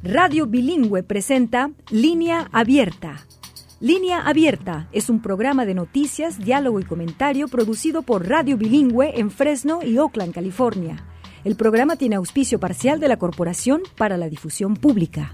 Radio Bilingüe presenta Línea Abierta. Línea Abierta es un programa de noticias, diálogo y comentario producido por Radio Bilingüe en Fresno y Oakland, California. El programa tiene auspicio parcial de la Corporación para la Difusión Pública.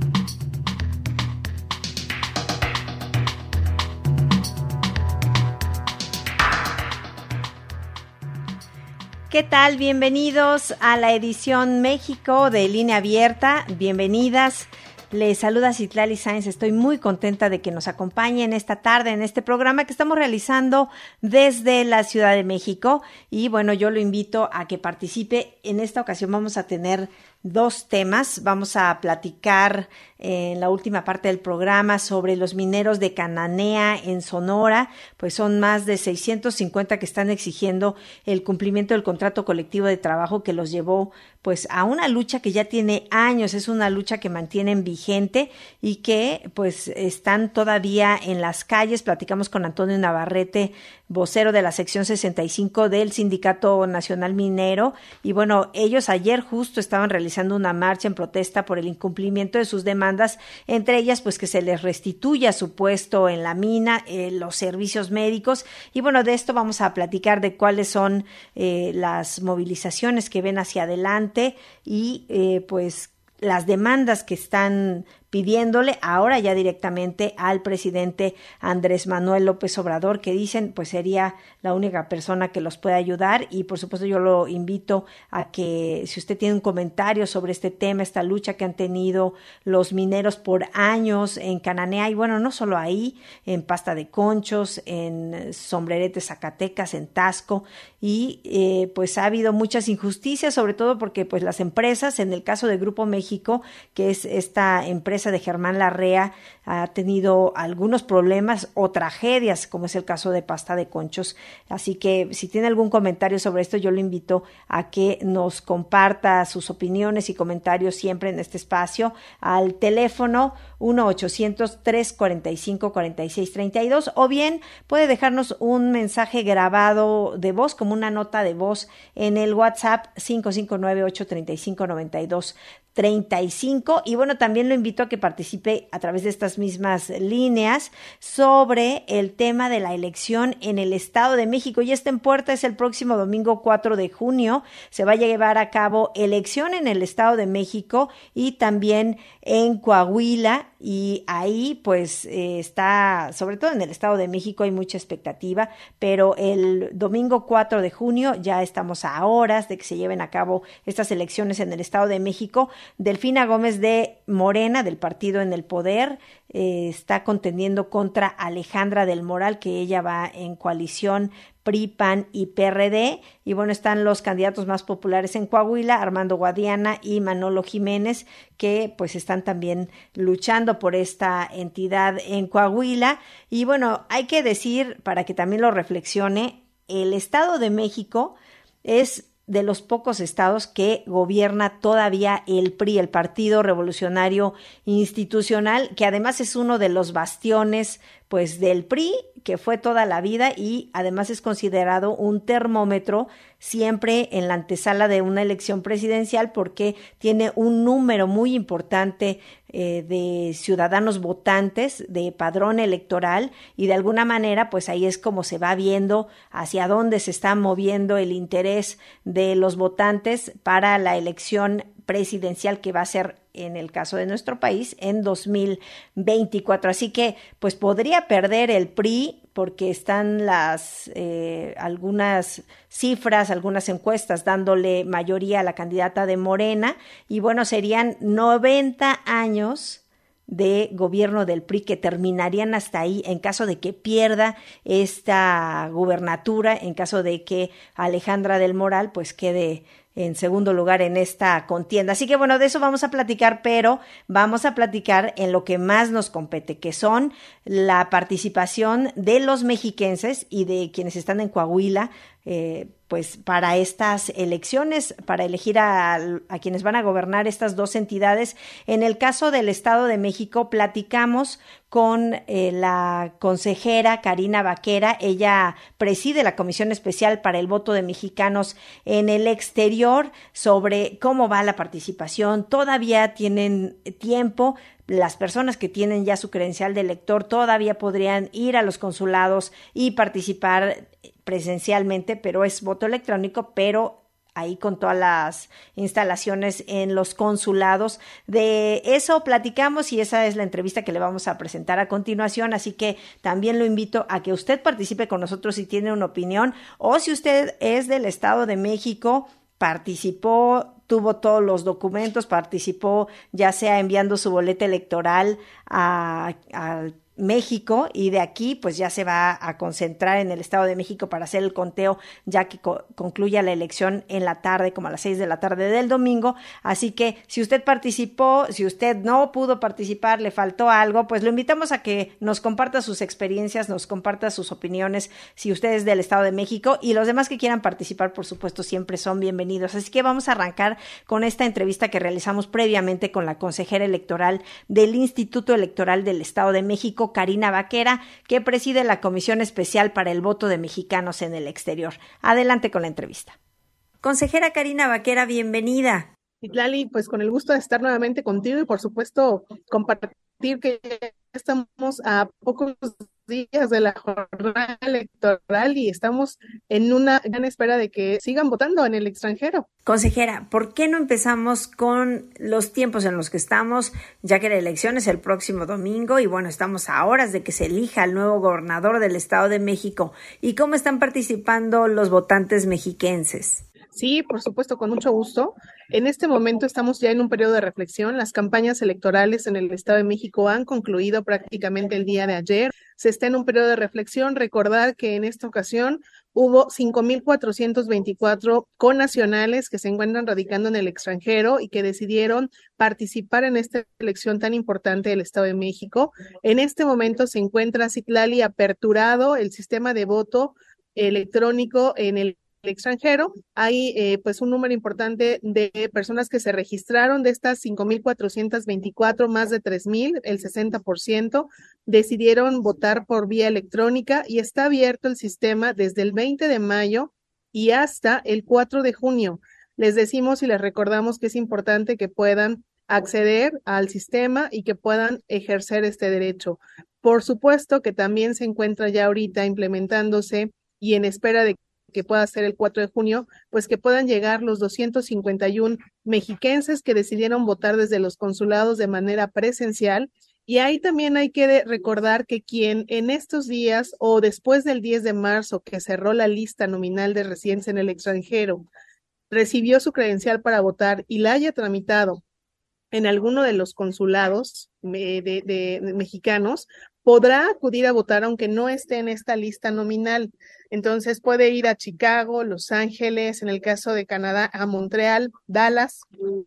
¿Qué tal? Bienvenidos a la edición México de Línea Abierta. Bienvenidas. Les saluda Citlali Sáenz. Estoy muy contenta de que nos acompañen esta tarde en este programa que estamos realizando desde la Ciudad de México. Y bueno, yo lo invito a que participe. En esta ocasión vamos a tener dos temas. Vamos a platicar en la última parte del programa sobre los mineros de Cananea en Sonora, pues son más de 650 que están exigiendo el cumplimiento del contrato colectivo de trabajo que los llevó pues a una lucha que ya tiene años, es una lucha que mantienen vigente y que pues están todavía en las calles. Platicamos con Antonio Navarrete, vocero de la sección 65 del Sindicato Nacional Minero, y bueno, ellos ayer justo estaban realizando una marcha en protesta por el incumplimiento de sus demandas, entre ellas pues que se les restituya su puesto en la mina, los servicios médicos, y bueno, de esto vamos a platicar de cuáles son las movilizaciones que ven hacia adelante y pues las demandas que están pidiéndole ahora ya directamente al presidente Andrés Manuel López Obrador, que dicen pues sería la única persona que los puede ayudar. Y por supuesto yo lo invito a que si usted tiene un comentario sobre este tema, esta lucha que han tenido los mineros por años en Cananea, y bueno, no solo ahí, en Pasta de Conchos, en Sombrerete, Zacatecas, en Taxco, y pues ha habido muchas injusticias, sobre todo porque pues las empresas, en el caso de Grupo México, que es esta empresa de Germán Larrea, ha tenido algunos problemas o tragedias, como es el caso de Pasta de Conchos. Así que si tiene algún comentario sobre esto, yo lo invito a que nos comparta sus opiniones y comentarios siempre en este espacio al teléfono 1-800-345-4632, o bien puede dejarnos un mensaje grabado de voz, como una nota de voz, en el WhatsApp 559-835-9235. Y bueno, también lo invito a que participe a través de estas mismas líneas sobre el tema de la elección en el Estado de México. Y está en puerta, es el próximo domingo 4 de junio. Se va a llevar a cabo elección en el Estado de México y también en Coahuila. Y ahí pues está, sobre todo en el Estado de México hay mucha expectativa, pero el domingo 4 de junio ya estamos a horas de que se lleven a cabo estas elecciones en el Estado de México. Delfina Gómez de Morena, del partido en el poder, está contendiendo contra Alejandra del Moral, que ella va en coalición PRI, PAN y PRD, y bueno, están los candidatos más populares en Coahuila, Armando Guadiana y Manolo Jiménez, que pues están también luchando por esta entidad en Coahuila. Y bueno, hay que decir, para que también lo reflexione, el Estado de México es de los pocos estados que gobierna todavía el PRI, el Partido Revolucionario Institucional, que además es uno de los bastiones pues del PRI, que fue toda la vida, y además es considerado un termómetro siempre en la antesala de una elección presidencial, porque tiene un número muy importante de ciudadanos votantes, de padrón electoral, y de alguna manera pues ahí es como se va viendo hacia dónde se está moviendo el interés de los votantes para la elección presidencial que va a ser, en el caso de nuestro país, en 2024. Así que pues podría perder el PRI, porque están las algunas cifras, algunas encuestas dándole mayoría a la candidata de Morena, y bueno, serían 90 años de gobierno del PRI que terminarían hasta ahí en caso de que pierda esta gubernatura, en caso de que Alejandra del Moral pues quede en segundo lugar en esta contienda. Así que bueno, de eso vamos a platicar, pero vamos a platicar en lo que más nos compete, que son la participación de los mexiquenses y de quienes están en Coahuila, pues para estas elecciones, para elegir a quienes van a gobernar estas dos entidades. En el caso del Estado de México, platicamos con la consejera Karina Vaquera. Ella preside la Comisión Especial para el Voto de Mexicanos en el Exterior, sobre cómo va la participación. Todavía tienen tiempo. Las personas que tienen ya su credencial de elector todavía podrían ir a los consulados y participar presencialmente, pero es voto electrónico, pero ahí con todas las instalaciones en los consulados. De eso platicamos y esa es la entrevista que le vamos a presentar a continuación, así que también lo invito a que usted participe con nosotros si tiene una opinión, o si usted es del Estado de México, participó, tuvo todos los documentos, participó ya sea enviando su boleta electoral a México, y de aquí pues ya se va a concentrar en el Estado de México para hacer el conteo ya que concluya la elección en la tarde, como a las 6 de la tarde del domingo. Así que si usted participó, si usted no pudo participar, le faltó algo, pues lo invitamos a que nos comparta sus experiencias, nos comparta sus opiniones, si usted es del Estado de México, y los demás que quieran participar, por supuesto, siempre son bienvenidos. Así que vamos a arrancar con esta entrevista que realizamos previamente con la consejera electoral del Instituto Electoral del Estado de México, Karina Vaquera, que preside la Comisión Especial para el Voto de Mexicanos en el Exterior. Adelante con la entrevista. Consejera Karina Vaquera, bienvenida. Citlali, pues con el gusto de estar nuevamente contigo y por supuesto compartir que ya estamos a pocos días de la jornada electoral y estamos en una gran espera de que sigan votando en el extranjero. Consejera, ¿por qué no empezamos con los tiempos en los que estamos, ya que la elección es el próximo domingo y bueno, estamos a horas de que se elija al nuevo gobernador del Estado de México? ¿Y cómo están participando los votantes mexiquenses? Sí, por supuesto, con mucho gusto. En este momento estamos ya en un periodo de reflexión. Las campañas electorales en el Estado de México han concluido prácticamente el día de ayer. Se está en un periodo de reflexión. Recordar que en esta ocasión hubo 5,424 connacionales que se encuentran radicando en el extranjero y que decidieron participar en esta elección tan importante del Estado de México. En este momento se encuentra, Citlali, aperturado el sistema de voto electrónico en el extranjero. Hay pues un número importante de personas que se registraron. De estas 5,424, más de 3,000, el 60%, decidieron votar por vía electrónica y está abierto el sistema desde el 20 de mayo y hasta el 4 de junio. Les decimos y les recordamos que es importante que puedan acceder al sistema y que puedan ejercer este derecho. Por supuesto que también se encuentra ya ahorita implementándose y en espera de que pueda ser el 4 de junio, pues que puedan llegar los 251 mexiquenses que decidieron votar desde los consulados de manera presencial. Y ahí también hay que recordar que quien en estos días o después del 10 de marzo que cerró la lista nominal de residentes en el extranjero, recibió su credencial para votar y la haya tramitado en alguno de los consulados de mexicanos, podrá acudir a votar aunque no esté en esta lista nominal. Entonces puede ir a Chicago, Los Ángeles, en el caso de Canadá, a Montreal, Dallas.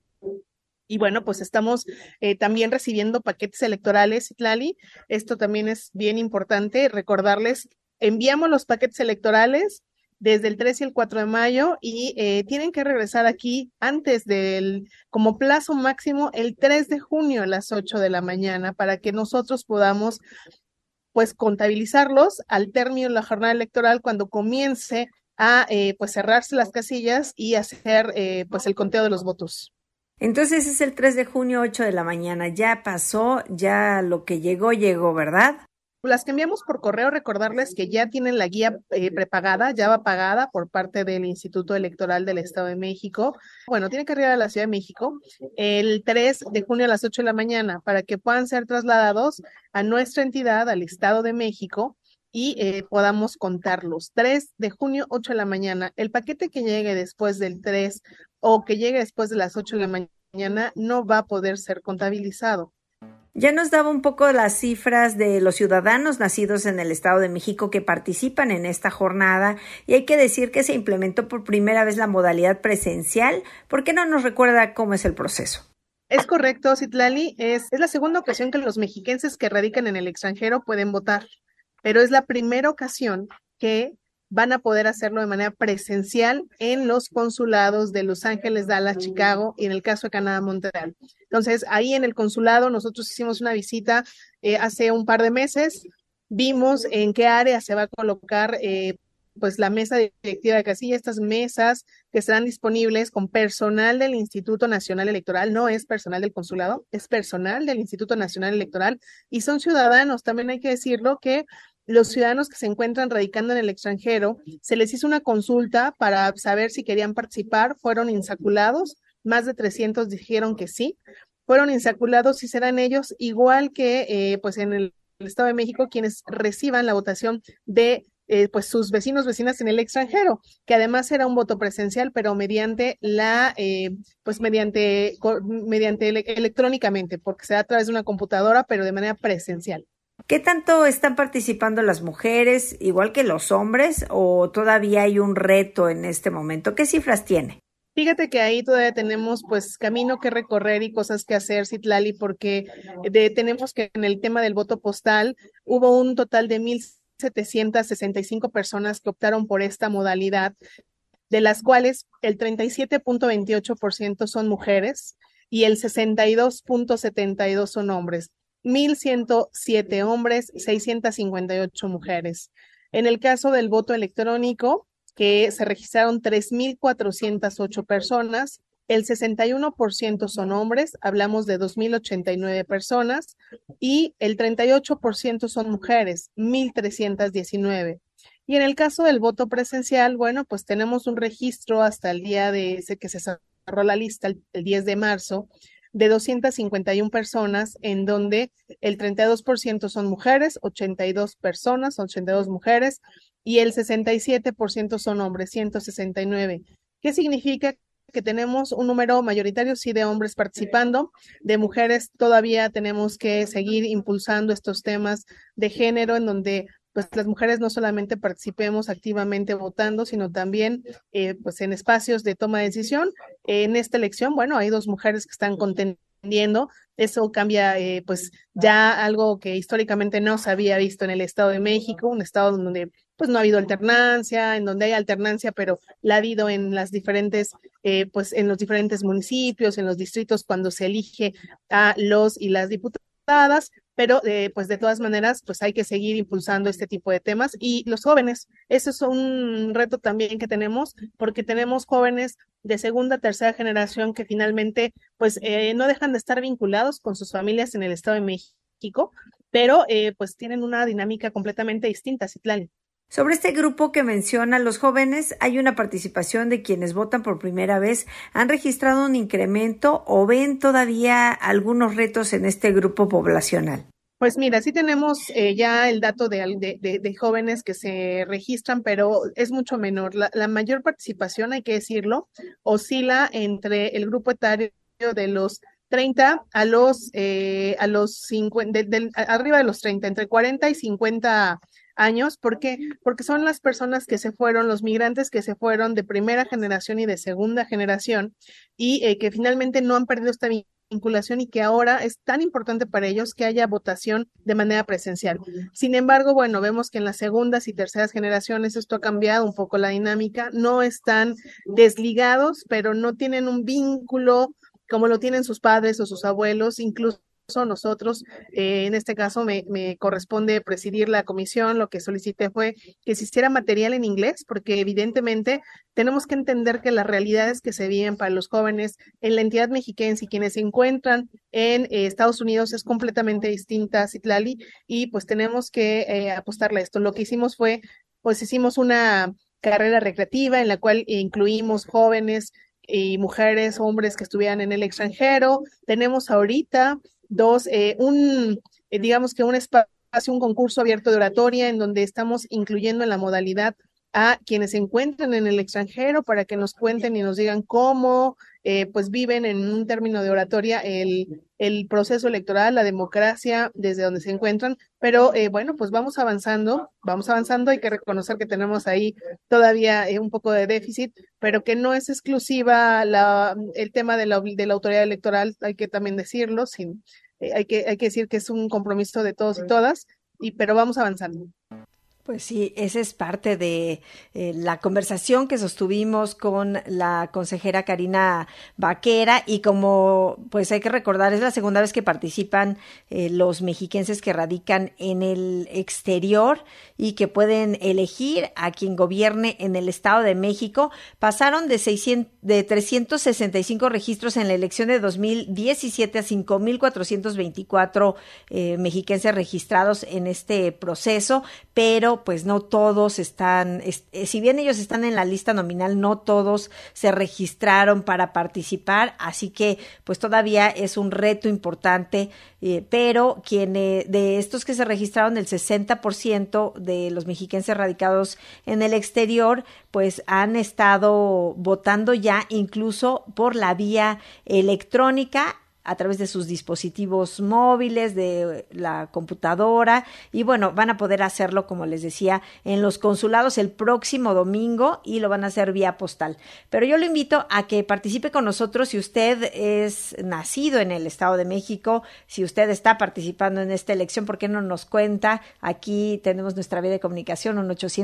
Y bueno, pues estamos también recibiendo paquetes electorales, Citlali. Esto también es bien importante recordarles. Enviamos los paquetes electorales desde el 3 y el 4 de mayo y tienen que regresar aquí antes como plazo máximo, el 3 de junio a las 8 de la mañana para que nosotros podamos pues contabilizarlos al término de la jornada electoral cuando comience a pues cerrarse las casillas y hacer pues el conteo de los votos. Entonces es el 3 de junio, 8 de la mañana. Ya pasó, ya lo que llegó, ¿verdad? Las que enviamos por correo, recordarles que ya tienen la guía prepagada, ya va pagada por parte del Instituto Electoral del Estado de México. Bueno, tienen que arribar a la Ciudad de México el 3 de junio a las 8 de la mañana para que puedan ser trasladados a nuestra entidad, al Estado de México, y podamos contarlos. 3 de junio, 8 de la mañana. El paquete que llegue después del 3 o que llegue después de las 8 de la mañana no va a poder ser contabilizado. Ya nos daba un poco las cifras de los ciudadanos nacidos en el Estado de México que participan en esta jornada y hay que decir que se implementó por primera vez la modalidad presencial. ¿Por qué no nos recuerda cómo es el proceso? Es correcto, Citlali. Es la segunda ocasión que los mexiquenses que radican en el extranjero pueden votar, pero es la primera ocasión que van a poder hacerlo de manera presencial en los consulados de Los Ángeles, Dallas, Chicago y en el caso de Canadá, Montreal. Entonces, ahí en el consulado nosotros hicimos una visita hace un par de meses, vimos en qué área se va a colocar pues la mesa directiva de casilla, estas mesas que estarán disponibles con personal del Instituto Nacional Electoral, no es personal del consulado, es personal del Instituto Nacional Electoral y son ciudadanos, también hay que decirlo que los ciudadanos que se encuentran radicando en el extranjero, se les hizo una consulta para saber si querían participar, fueron insaculados, más de 300 dijeron que sí, fueron insaculados y serán ellos, igual que pues en el Estado de México, quienes reciban la votación de pues sus vecinos, vecinas en el extranjero, que además será un voto presencial, pero mediante pues mediante electrónicamente, porque será a través de una computadora, pero de manera presencial. ¿Qué tanto están participando las mujeres, igual que los hombres, o todavía hay un reto en este momento? ¿Qué cifras tiene? Fíjate que ahí todavía tenemos pues camino que recorrer y cosas que hacer, Citlali, porque tenemos que en el tema del voto postal hubo un total de 1,765 personas que optaron por esta modalidad, de las cuales el 37.28% son mujeres y el 62.72% son hombres. 1,107 hombres, 658 mujeres. En el caso del voto electrónico, que se registraron 3,408 personas, el 61% son hombres, hablamos de 2,089 personas, y el 38% son mujeres, 1,319. Y en el caso del voto presencial, bueno, pues tenemos un registro hasta el día de ese que se cerró la lista, el 10 de marzo, de 251 personas, en donde el 32% son mujeres, 82 personas, 82 mujeres, y el 67% son hombres, 169. ¿Qué significa? Que tenemos un número mayoritario, sí, de hombres participando, de mujeres todavía tenemos que seguir impulsando estos temas de género, en donde pues las mujeres no solamente participemos activamente votando, sino también pues en espacios de toma de decisión. En esta elección, bueno, hay 2 mujeres que están contendiendo, eso cambia pues ya algo que históricamente no se había visto en el Estado de México, un estado donde pues no ha habido alternancia, en donde hay alternancia, pero la ha habido en las diferentes, pues en los diferentes municipios, en los distritos, cuando se elige a los y las diputadas, pero pues de todas maneras, pues hay que seguir impulsando este tipo de temas. Y los jóvenes, eso es un reto también que tenemos, porque tenemos jóvenes de segunda, tercera generación que finalmente, pues no dejan de estar vinculados con sus familias en el Estado de México, pero pues tienen una dinámica completamente distinta, Citlali. Sobre este grupo que menciona los jóvenes, ¿hay una participación de quienes votan por primera vez? ¿Han registrado un incremento o ven todavía algunos retos en este grupo poblacional? Pues mira, sí tenemos ya el dato de jóvenes que se registran, pero es mucho menor. La mayor participación, hay que decirlo, oscila entre el grupo etario de los 30 a los 50, arriba de los 30, entre 40 y 50 años. ¿Por qué? Porque son las personas que se fueron, los migrantes que se fueron de primera generación y de segunda generación y que finalmente no han perdido esta vinculación y que ahora es tan importante para ellos que haya votación de manera presencial. Sin embargo, bueno, vemos que en las segundas y terceras generaciones esto ha cambiado un poco la dinámica, no están desligados, pero no tienen un vínculo como lo tienen sus padres o sus abuelos, incluso nosotros, en este caso me corresponde presidir la comisión, lo que solicité fue que se hiciera material en inglés, porque evidentemente tenemos que entender que las realidades que se viven para los jóvenes en la entidad mexiquense y quienes se encuentran en Estados Unidos es completamente distinta, Citlali, y pues tenemos que apostarle a esto. Lo que hicimos fue, pues hicimos una carrera recreativa en la cual incluimos jóvenes y mujeres, hombres que estuvieran en el extranjero. Tenemos ahorita digamos que un espacio, un concurso abierto de oratoria en donde estamos incluyendo en la modalidad a quienes se encuentran en el extranjero para que nos cuenten y nos digan cómo pues viven en un término de oratoria el proceso electoral, la democracia desde donde se encuentran, pero bueno, pues vamos avanzando, hay que reconocer que tenemos ahí todavía un poco de déficit, pero que no es exclusiva el tema de la autoridad electoral, hay que también decirlo, hay que decir que es un compromiso de todos y todas, pero vamos avanzando. Pues sí, esa es parte de la conversación que sostuvimos con la consejera Karina Vaquera, y como pues hay que recordar, es la segunda vez que participan los mexiquenses que radican en el exterior y que pueden elegir a quien gobierne en el Estado de México. Pasaron de 365 registros en la elección de 2017 a 5,424 mexiquenses registrados en este proceso, pero pues no todos están, si bien ellos están en la lista nominal, no todos se registraron para participar, así que pues todavía es un reto importante, pero de estos que se registraron, el 60% de los mexiquenses radicados en el exterior, pues han estado votando ya incluso por la vía electrónica, a través de sus dispositivos móviles, de la computadora, y bueno, van a poder hacerlo, como les decía, en los consulados el próximo domingo, y lo van a hacer vía postal. Pero yo lo invito a que participe con nosotros si usted es nacido en el Estado de México, si usted está participando en esta elección, ¿por qué no nos cuenta? Aquí tenemos nuestra vía de comunicación,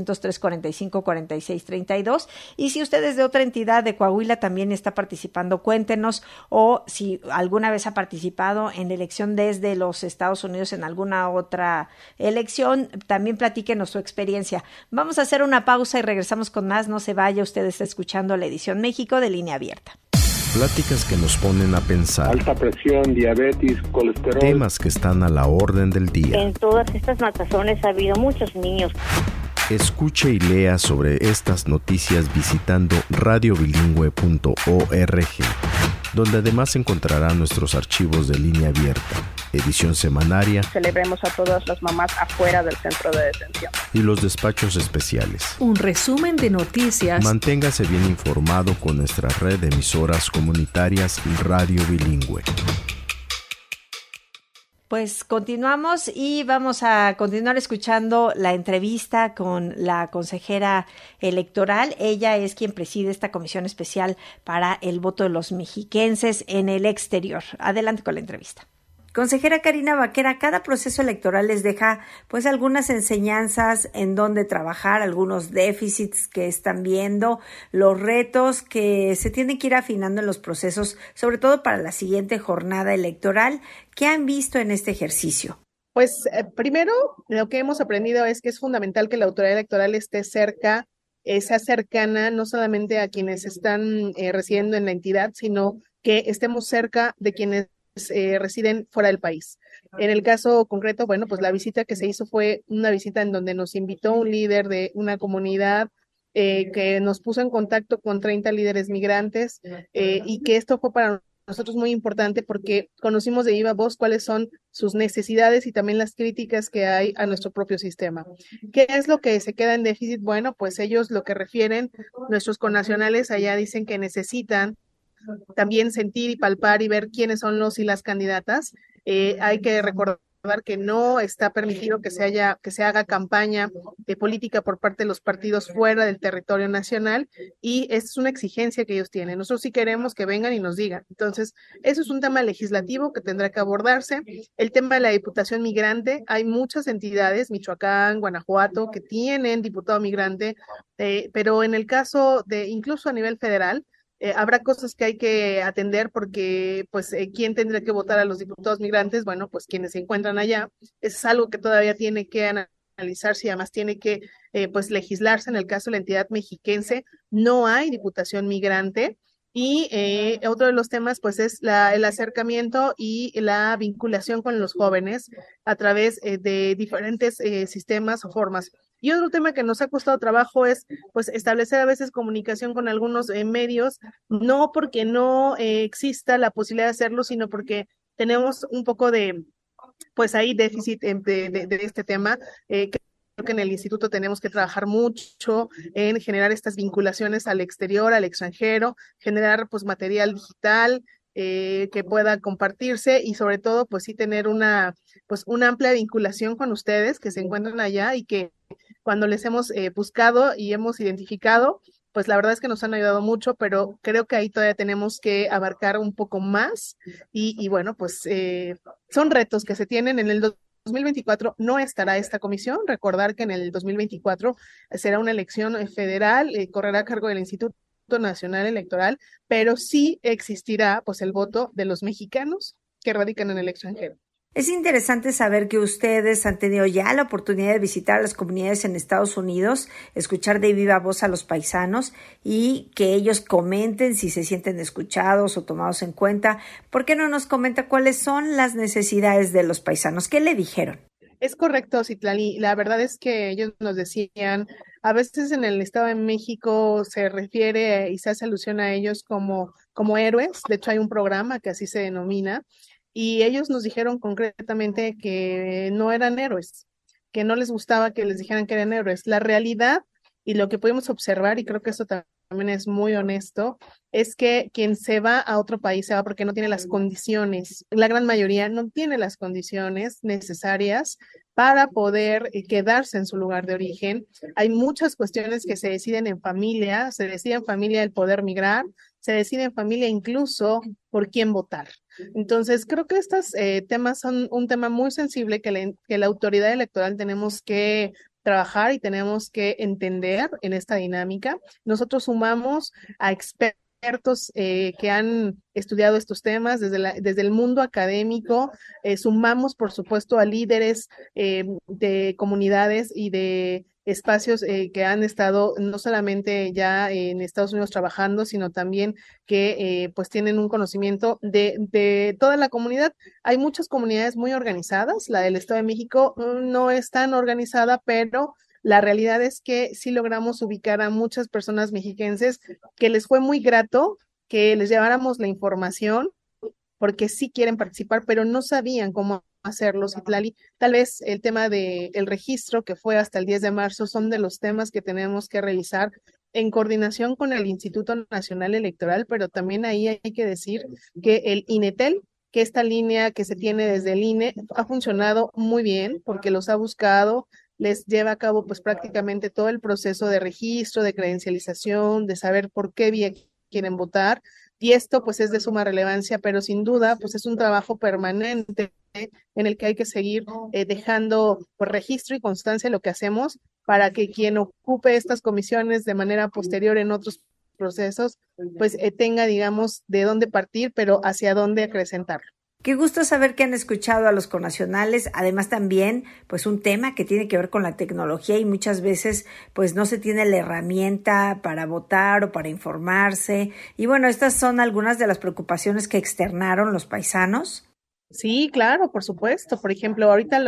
1-800-345-4632, y si usted es de otra entidad de Coahuila, también está participando, cuéntenos, o si alguna vez ha participado en la elección desde los Estados Unidos en alguna otra elección, también platíquenos su experiencia. Vamos a hacer una pausa y regresamos con más. No se vaya, usted está escuchando la edición México de Línea Abierta. Pláticas que nos ponen a pensar. Alta presión, diabetes, colesterol. Temas que están a la orden del día. En todas estas matazones ha habido muchos niños. Escuche y lea sobre estas noticias visitando radiobilingüe.org, donde además encontrará nuestros archivos de Línea Abierta, edición semanaria. Celebremos a todas las mamás afuera del centro de detención. Y los despachos especiales. Un resumen de noticias. Manténgase bien informado con nuestra red de emisoras comunitarias y Radio Bilingüe. Pues continuamos y vamos a continuar escuchando la entrevista con la consejera electoral. Ella es quien preside esta comisión especial para el voto de los mexiquenses en el exterior. Adelante con la entrevista. Consejera Karina Vaquera, cada proceso electoral les deja pues algunas enseñanzas en donde trabajar, algunos déficits que están viendo, los retos que se tienen que ir afinando en los procesos, sobre todo para la siguiente jornada electoral. ¿Qué han visto en este ejercicio? Pues primero, lo que hemos aprendido es que es fundamental que la autoridad electoral esté cerca, sea cercana no solamente a quienes están residiendo en la entidad, sino que estemos cerca de quienes residen fuera del país. En el caso concreto, bueno, pues la visita que se hizo fue una visita en donde nos invitó un líder de una comunidad que nos puso en contacto con 30 líderes migrantes y que esto fue para nosotros muy importante porque conocimos de viva voz cuáles son sus necesidades y también las críticas que hay a nuestro propio sistema. ¿Qué es lo que se queda en déficit? Bueno, pues ellos lo que refieren, nuestros connacionales allá dicen que necesitan también sentir y palpar y ver quiénes son los y las candidatas. Hay que recordar que no está permitido que se haga campaña de política por parte de los partidos fuera del territorio nacional, y esa es una exigencia que ellos tienen. Nosotros sí queremos que vengan y nos digan. Entonces, eso es un tema legislativo que tendrá que abordarse. El tema de la diputación migrante, hay muchas entidades, Michoacán, Guanajuato, que tienen diputado migrante, pero en el caso de incluso a nivel federal, habrá cosas que hay que atender porque, pues, ¿quién tendrá que votar a los diputados migrantes? Bueno, pues quienes se encuentran allá. Eso es algo que todavía tiene que analizarse y además tiene que, pues, legislarse. En el caso de la entidad mexiquense, no hay diputación migrante. Y otro de los temas, pues, es el acercamiento y la vinculación con los jóvenes a través de diferentes sistemas o formas. Y otro tema que nos ha costado trabajo es, pues, establecer a veces comunicación con algunos medios, no porque no exista la posibilidad de hacerlo, sino porque tenemos un poco de, pues, ahí déficit de este tema. Creo que en el instituto tenemos que trabajar mucho en generar estas vinculaciones al exterior, al extranjero, generar, pues, material digital que pueda compartirse y sobre todo, pues, sí tener una amplia vinculación con ustedes que se encuentran allá y que cuando les hemos buscado y hemos identificado, pues la verdad es que nos han ayudado mucho, pero creo que ahí todavía tenemos que abarcar un poco más y bueno, pues son retos que se tienen. En el 2024 no estará esta comisión. Recordar que en el 2024 será una elección federal, correrá a cargo del Instituto Nacional Electoral, pero sí existirá pues el voto de los mexicanos que radican en el extranjero. Es interesante saber que ustedes han tenido ya la oportunidad de visitar a las comunidades en Estados Unidos, escuchar de viva voz a los paisanos y que ellos comenten si se sienten escuchados o tomados en cuenta. ¿Por qué no nos comenta cuáles son las necesidades de los paisanos? ¿Qué le dijeron? Es correcto, Citlali. La verdad es que ellos nos decían, a veces en el Estado de México se refiere y se hace alusión a ellos como héroes. De hecho, hay un programa que así se denomina. Y ellos nos dijeron concretamente que no eran héroes, que no les gustaba que les dijeran que eran héroes. La realidad y lo que pudimos observar, y creo que eso también es muy honesto, es que quien se va a otro país se va porque no tiene las condiciones. La gran mayoría no tiene las condiciones necesarias para poder quedarse en su lugar de origen. Hay muchas cuestiones que se deciden en familia, se decide en familia el poder migrar, se decide en familia incluso por quién votar. Entonces, creo que estos temas son un tema muy sensible que la autoridad electoral tenemos que trabajar y tenemos que entender en esta dinámica. Nosotros sumamos a expertos que han estudiado estos temas desde el mundo académico, sumamos, por supuesto, a líderes de comunidades y de espacios que han estado no solamente ya en Estados Unidos trabajando, sino también que pues tienen un conocimiento de toda la comunidad. Hay muchas comunidades muy organizadas, la del Estado de México no es tan organizada, pero la realidad es que sí logramos ubicar a muchas personas mexiquenses que les fue muy grato que les lleváramos la información porque sí quieren participar, pero no sabían cómo hacerlo, Citlali. Tal vez el tema del registro, que fue hasta el 10 de marzo, son de los temas que tenemos que revisar en coordinación con el Instituto Nacional Electoral, pero también ahí hay que decir que el INETEL, que esta línea que se tiene desde el INE, ha funcionado muy bien porque los ha buscado, les lleva a cabo pues prácticamente todo el proceso de registro, de credencialización, de saber por qué vía quieren votar, y esto pues es de suma relevancia, pero sin duda pues es un trabajo permanente en el que hay que seguir dejando pues, registro y constancia de lo que hacemos para que quien ocupe estas comisiones de manera posterior en otros procesos pues tenga digamos de dónde partir, pero hacia dónde acrecentarlo. Qué gusto saber que han escuchado a los connacionales, además también pues un tema que tiene que ver con la tecnología y muchas veces pues no se tiene la herramienta para votar o para informarse. Y bueno, estas son algunas de las preocupaciones que externaron los paisanos. Sí, claro, por supuesto. Por ejemplo, ahorita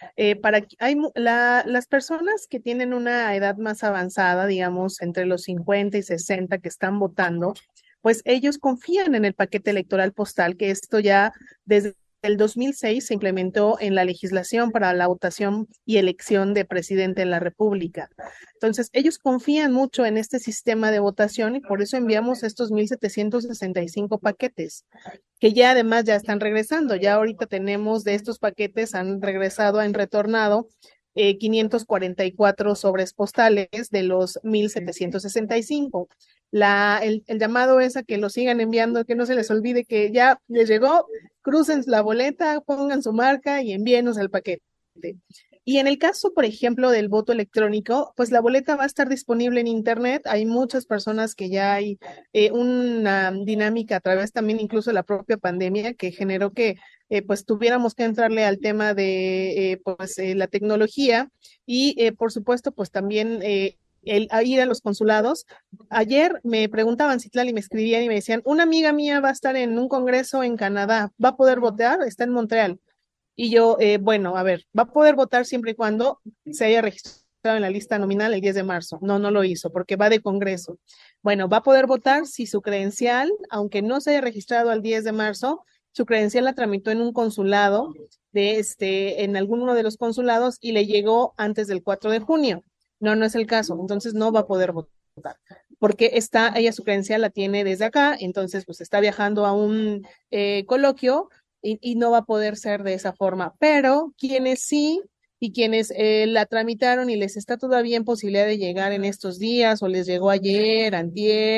las personas que tienen una edad más avanzada, digamos, entre los 50 y 60 que están votando, pues ellos confían en el paquete electoral postal, que esto ya desde el 2006 se implementó en la legislación para la votación y elección de presidente de la República. Entonces, ellos confían mucho en este sistema de votación y por eso enviamos estos 1,765 paquetes, que ya además ya están regresando. Ya ahorita tenemos de estos paquetes, han retornado 544 sobres postales de los 1,765. El llamado es a que lo sigan enviando, que no se les olvide que ya les llegó, crucen la boleta, pongan su marca y envíenos el paquete. Y en el caso, por ejemplo, del voto electrónico, pues la boleta va a estar disponible en Internet. Hay muchas personas que ya hay una dinámica a través también incluso de la propia pandemia que generó que pues tuviéramos que entrarle al tema de la tecnología y por supuesto pues también a ir a los consulados. Ayer me preguntaban, Citlali, me escribían y me decían, una amiga mía va a estar en un congreso en Canadá, ¿va a poder votar? Está en Montreal. Y yo, bueno, a ver, va a poder votar siempre y cuando se haya registrado en la lista nominal el 10 de marzo. No lo hizo porque va de congreso. Bueno, va a poder votar si su credencial, aunque no se haya registrado al 10 de marzo, su credencial la tramitó en un consulado, en alguno de los consulados y le llegó antes del 4 de junio. No es el caso. Entonces no va a poder votar porque ella su credencial la tiene desde acá, entonces pues está viajando a un coloquio y no va a poder ser de esa forma, pero quienes sí y quienes la tramitaron y les está todavía en posibilidad de llegar en estos días o les llegó ayer, antier,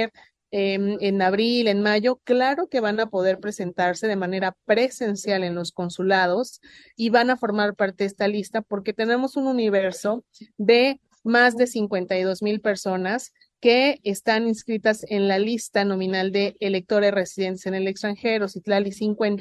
en abril, en mayo, claro que van a poder presentarse de manera presencial en los consulados y van a formar parte de esta lista porque tenemos un universo de más de 52,000 personas que están inscritas en la lista nominal de electores residentes en el extranjero, Citlali,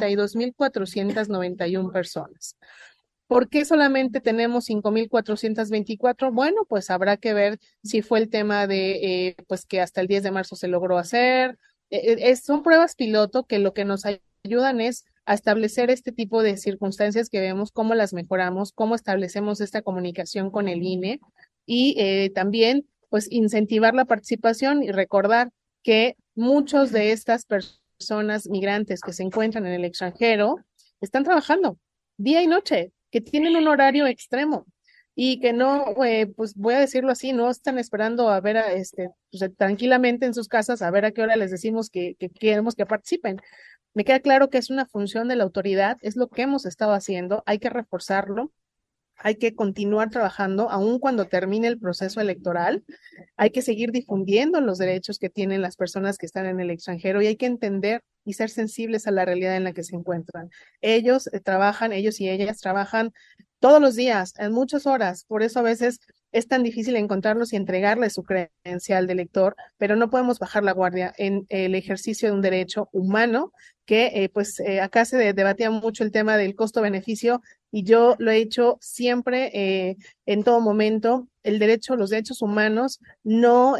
52,491 personas. ¿Por qué solamente tenemos 5,424? Bueno, pues habrá que ver si fue el tema de pues que hasta el 10 de marzo se logró hacer. Son pruebas piloto que lo que nos ayudan es a establecer este tipo de circunstancias que vemos, cómo las mejoramos, cómo establecemos esta comunicación con el INE y también pues incentivar la participación y recordar que muchos de estas personas migrantes que se encuentran en el extranjero están trabajando día y noche, que tienen un horario extremo y que no, pues voy a decirlo así, no están esperando a ver pues, tranquilamente en sus casas a ver a qué hora les decimos que queremos que participen. Me queda claro que es una función de la autoridad, es lo que hemos estado haciendo, hay que reforzarlo. Hay que continuar trabajando aun cuando termine el proceso electoral. Hay que seguir difundiendo los derechos que tienen las personas que están en el extranjero y hay que entender y ser sensibles a la realidad en la que se encuentran. Ellos y ellas trabajan todos los días, en muchas horas. Por eso a veces es tan difícil encontrarlos y entregarles su credencial de elector, pero no podemos bajar la guardia en el ejercicio de un derecho humano que acá se debatía mucho el tema del costo-beneficio y yo lo he dicho siempre en todo momento. Los derechos humanos no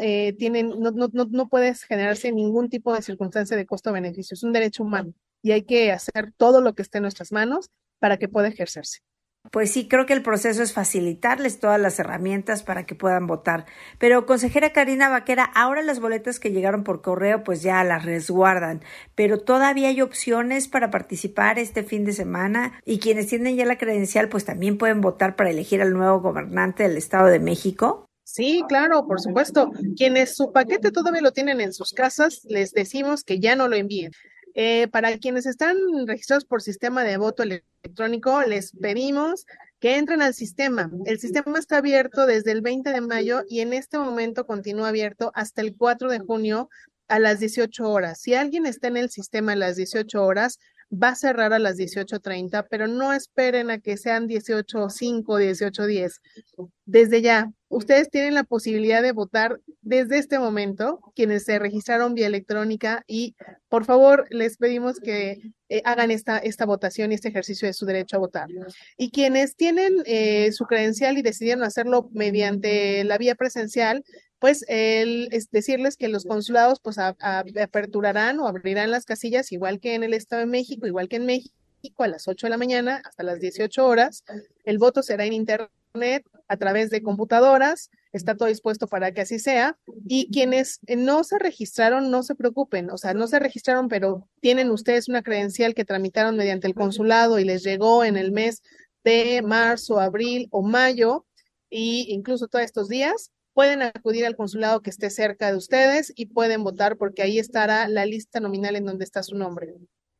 puedes generarse ningún tipo de circunstancia de costo-beneficio. Es un derecho humano y hay que hacer todo lo que esté en nuestras manos para que pueda ejercerse. Pues sí, creo que el proceso es facilitarles todas las herramientas para que puedan votar. Pero, consejera Karina Vaquera, ahora las boletas que llegaron por correo pues ya las resguardan, pero todavía hay opciones para participar este fin de semana y quienes tienen ya la credencial pues también pueden votar para elegir al nuevo gobernante del Estado de México. Sí, claro, por supuesto. Quienes su paquete todavía lo tienen en sus casas, les decimos que ya no lo envíen. Para quienes están registrados por sistema de voto electrónico, les pedimos que entren al sistema. El sistema está abierto desde el 20 de mayo y en este momento continúa abierto hasta el 4 de junio a las 18 horas. Si alguien está en el sistema a las 18 horas, va a cerrar a las 18:30, pero no esperen a que sean 18:05, 18:10. Desde ya, ustedes tienen la posibilidad de votar desde este momento, quienes se registraron vía electrónica, y por favor les pedimos que hagan esta votación y este ejercicio de su derecho a votar. Y quienes tienen su credencial y decidieron hacerlo mediante la vía presencial, pues es decirles que los consulados pues aperturarán o abrirán las casillas igual que en el Estado de México, igual que en México, a las 8 de la mañana hasta las 18 horas. El voto será en internet a través de computadoras, está todo dispuesto para que así sea, y quienes no se registraron, no se preocupen, o sea, no se registraron, pero tienen ustedes una credencial que tramitaron mediante el consulado y les llegó en el mes de marzo, abril o mayo, e incluso todos estos días, pueden acudir al consulado que esté cerca de ustedes y pueden votar porque ahí estará la lista nominal en donde está su nombre.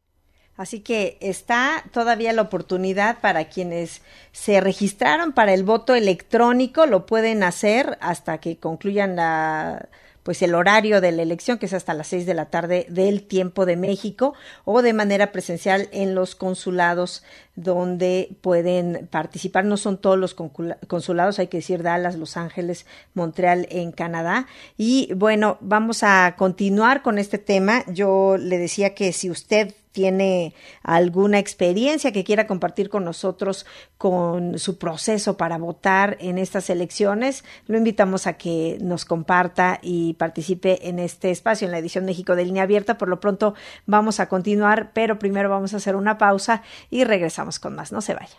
Así que está todavía la oportunidad para quienes se registraron para el voto electrónico, lo pueden hacer hasta que concluyan el horario de la elección, que es hasta las 6 de la tarde del tiempo de México, o de manera presencial en los consulados donde pueden participar. No son todos los consulados, hay que decir Dallas, Los Ángeles, Montreal en Canadá. Y bueno, vamos a continuar con este tema. Yo le decía que si usted tiene alguna experiencia que quiera compartir con nosotros con su proceso para votar en estas elecciones, lo invitamos a que nos comparta y participe en este espacio, en la edición México de Línea Abierta. Por lo pronto vamos a continuar, pero primero vamos a hacer una pausa y regresamos con más. No se vaya.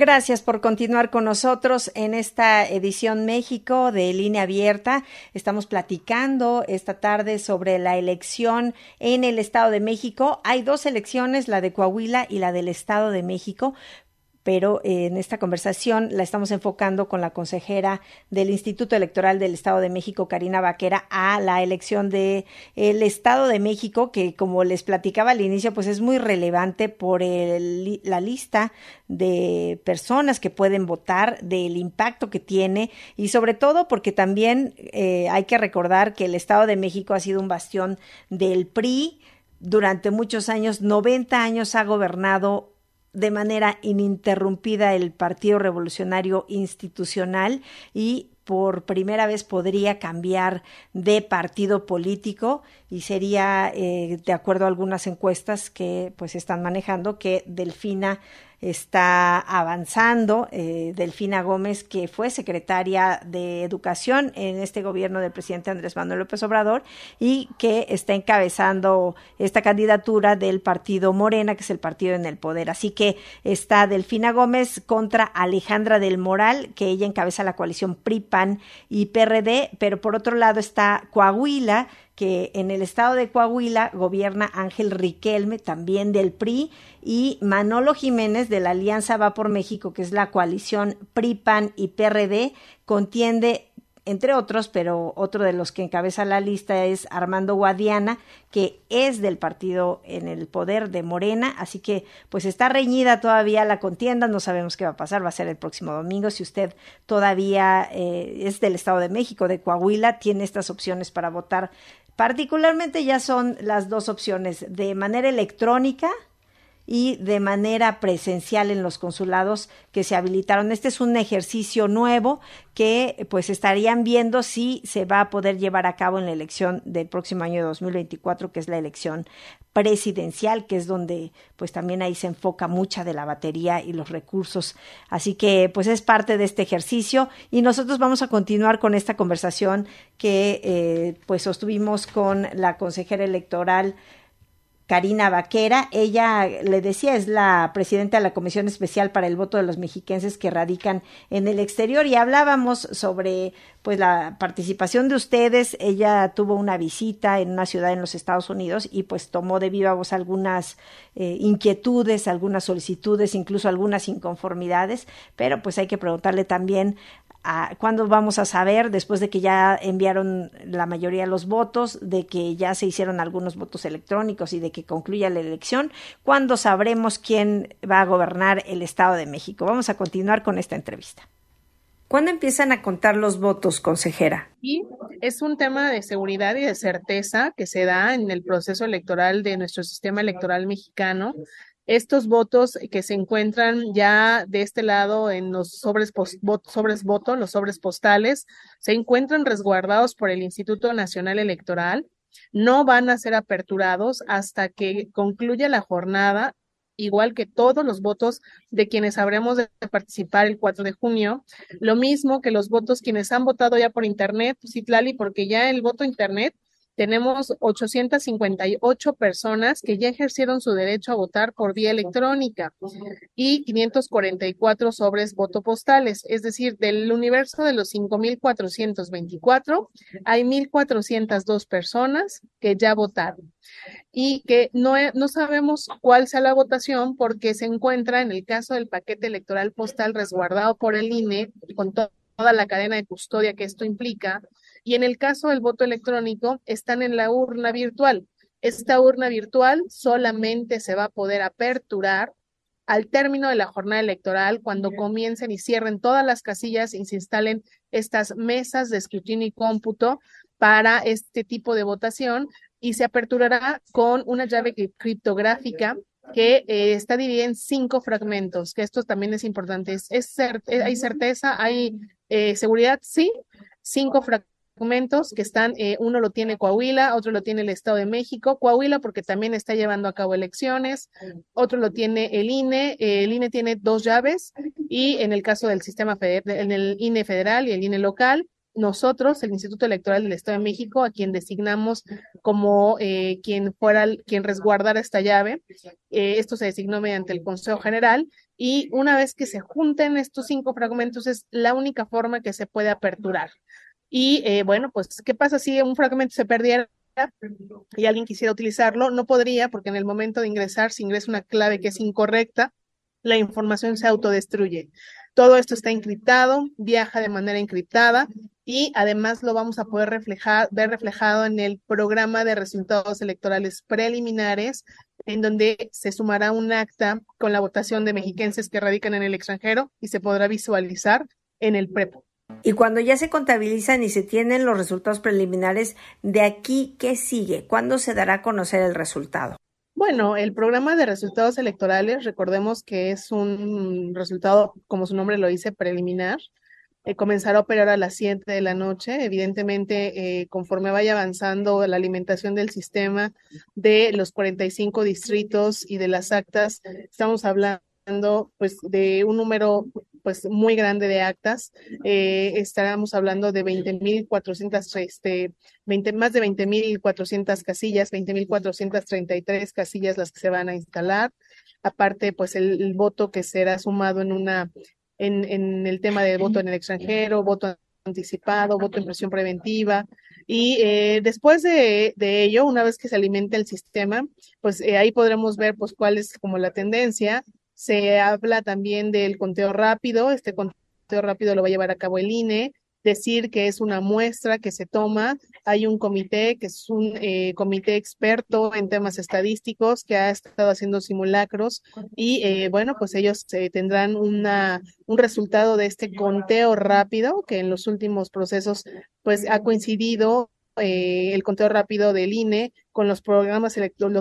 Gracias por continuar con nosotros en esta edición México de Línea Abierta. Estamos platicando esta tarde sobre la elección en el Estado de México. Hay dos elecciones, la de Coahuila y la del Estado de México, pero en esta conversación la estamos enfocando con la consejera del Instituto Electoral del Estado de México, Karina Vaquera, a la elección del Estado de México, que como les platicaba al inicio, pues es muy relevante por la lista de personas que pueden votar, del impacto que tiene y sobre todo porque también hay que recordar que el Estado de México ha sido un bastión del PRI. Durante muchos años, 90 años ha gobernado de manera ininterrumpida el Partido Revolucionario Institucional y por primera vez podría cambiar de partido político y sería, de acuerdo a algunas encuestas que pues están manejando, que Delfina está avanzando, Delfina Gómez, que fue secretaria de Educación en este gobierno del presidente Andrés Manuel López Obrador y que está encabezando esta candidatura del partido Morena, que es el partido en el poder. Así que está Delfina Gómez contra Alejandra del Moral, que ella encabeza la coalición PRI, PAN y PRD, pero por otro lado está Coahuila, que en el estado de Coahuila gobierna Ángel Riquelme, también del PRI, y Manolo Jiménez de la Alianza Va por México, que es la coalición PRI, PAN y PRD, contiende, entre otros, pero otro de los que encabeza la lista es Armando Guadiana, que es del partido en el poder de Morena, así que pues está reñida todavía la contienda, no sabemos qué va a pasar, va a ser el próximo domingo. Si usted todavía es del Estado de México, de Coahuila, tiene estas opciones para votar. Particularmente ya son las dos opciones, de manera electrónica y de manera presencial en los consulados que se habilitaron. Este es un ejercicio nuevo que pues estarían viendo si se va a poder llevar a cabo en la elección del próximo año de 2024, que es la elección presidencial, que es donde pues también ahí se enfoca mucha de la batería y los recursos. Así que pues es parte de este ejercicio y nosotros vamos a continuar con esta conversación que pues sostuvimos con la consejera electoral Karina Vaquera. Ella, le decía, es la presidenta de la Comisión Especial para el Voto de los Mexiquenses que radican en el exterior y hablábamos sobre pues la participación de ustedes. Ella tuvo una visita en una ciudad en los Estados Unidos y pues tomó de viva voz algunas inquietudes, algunas solicitudes, incluso algunas inconformidades, pero pues hay que preguntarle también ¿cuándo vamos a saber, después de que ya enviaron la mayoría de los votos, de que ya se hicieron algunos votos electrónicos y de que concluya la elección? ¿Cuándo sabremos quién va a gobernar el Estado de México? Vamos a continuar con esta entrevista. ¿Cuándo empiezan a contar los votos, consejera? Y es un tema de seguridad y de certeza que se da en el proceso electoral de nuestro sistema electoral mexicano. Estos votos que se encuentran ya de este lado en los sobres voto, los sobres postales, se encuentran resguardados por el Instituto Nacional Electoral. No van a ser aperturados hasta que concluya la jornada, igual que todos los votos de quienes habremos de participar el 4 de junio. Lo mismo que los votos quienes han votado ya por internet, Citlali, porque ya el voto internet tenemos 858 personas que ya ejercieron su derecho a votar por vía electrónica y 544 sobres voto postales. Es decir, del universo de los 5,424, hay 1,402 personas que ya votaron y que no sabemos cuál sea la votación porque se encuentra en el caso del paquete electoral postal resguardado por el INE con toda la cadena de custodia que esto implica. Y en el caso del voto electrónico, están en la urna virtual. Esta urna virtual solamente se va a poder aperturar al término de la jornada electoral, cuando comiencen y cierren todas las casillas y se instalen estas mesas de escrutinio y cómputo para este tipo de votación, y se aperturará con una llave criptográfica que está dividida en 5 fragmentos, que esto también es importante. Hay certeza, hay seguridad, sí, 5 fragmentos que están, uno lo tiene Coahuila, otro lo tiene el Estado de México, Coahuila porque también está llevando a cabo elecciones, otro lo tiene el INE tiene 2 llaves, y en el caso del sistema federal, en el INE federal y el INE local, nosotros, el Instituto Electoral del Estado de México, a quien designamos como quien resguardara esta llave, esto se designó mediante el Consejo General, y una vez que se junten estos 5 fragmentos es la única forma que se puede aperturar. Y bueno, pues, ¿qué pasa si un fragmento se perdiera y alguien quisiera utilizarlo? No podría, porque en el momento de ingresar, si ingresa una clave que es incorrecta, la información se autodestruye. Todo esto está encriptado, viaja de manera encriptada y además lo vamos a poder ver reflejado en el programa de resultados electorales preliminares, en donde se sumará un acta con la votación de mexiquenses que radican en el extranjero y se podrá visualizar en el PREPO. Y cuando ya se contabilizan y se tienen los resultados preliminares, ¿de aquí qué sigue? ¿Cuándo se dará a conocer el resultado? Bueno, el programa de resultados electorales, recordemos que es un resultado, como su nombre lo dice, preliminar. Comenzará a operar a las 7 de la noche. Evidentemente, conforme vaya avanzando la alimentación del sistema de los 45 distritos y de las actas, estamos hablando pues de un número pues muy grande de actas. Estaremos hablando de 20.400, más de 20.400 casillas, 20.433 casillas las que se van a instalar. Aparte, pues el voto que será sumado en el tema de voto en el extranjero, voto anticipado, voto en presión preventiva. Y después de ello, una vez que se alimente el sistema, pues ahí podremos ver pues cuál es como la tendencia. Se habla también del conteo rápido. Este conteo rápido lo va a llevar a cabo el INE. Decir que es una muestra que se toma. Hay un comité que es un comité experto en temas estadísticos que ha estado haciendo simulacros y bueno, pues ellos tendrán un resultado de este conteo rápido que en los últimos procesos pues ha coincidido el conteo rápido del INE con los programas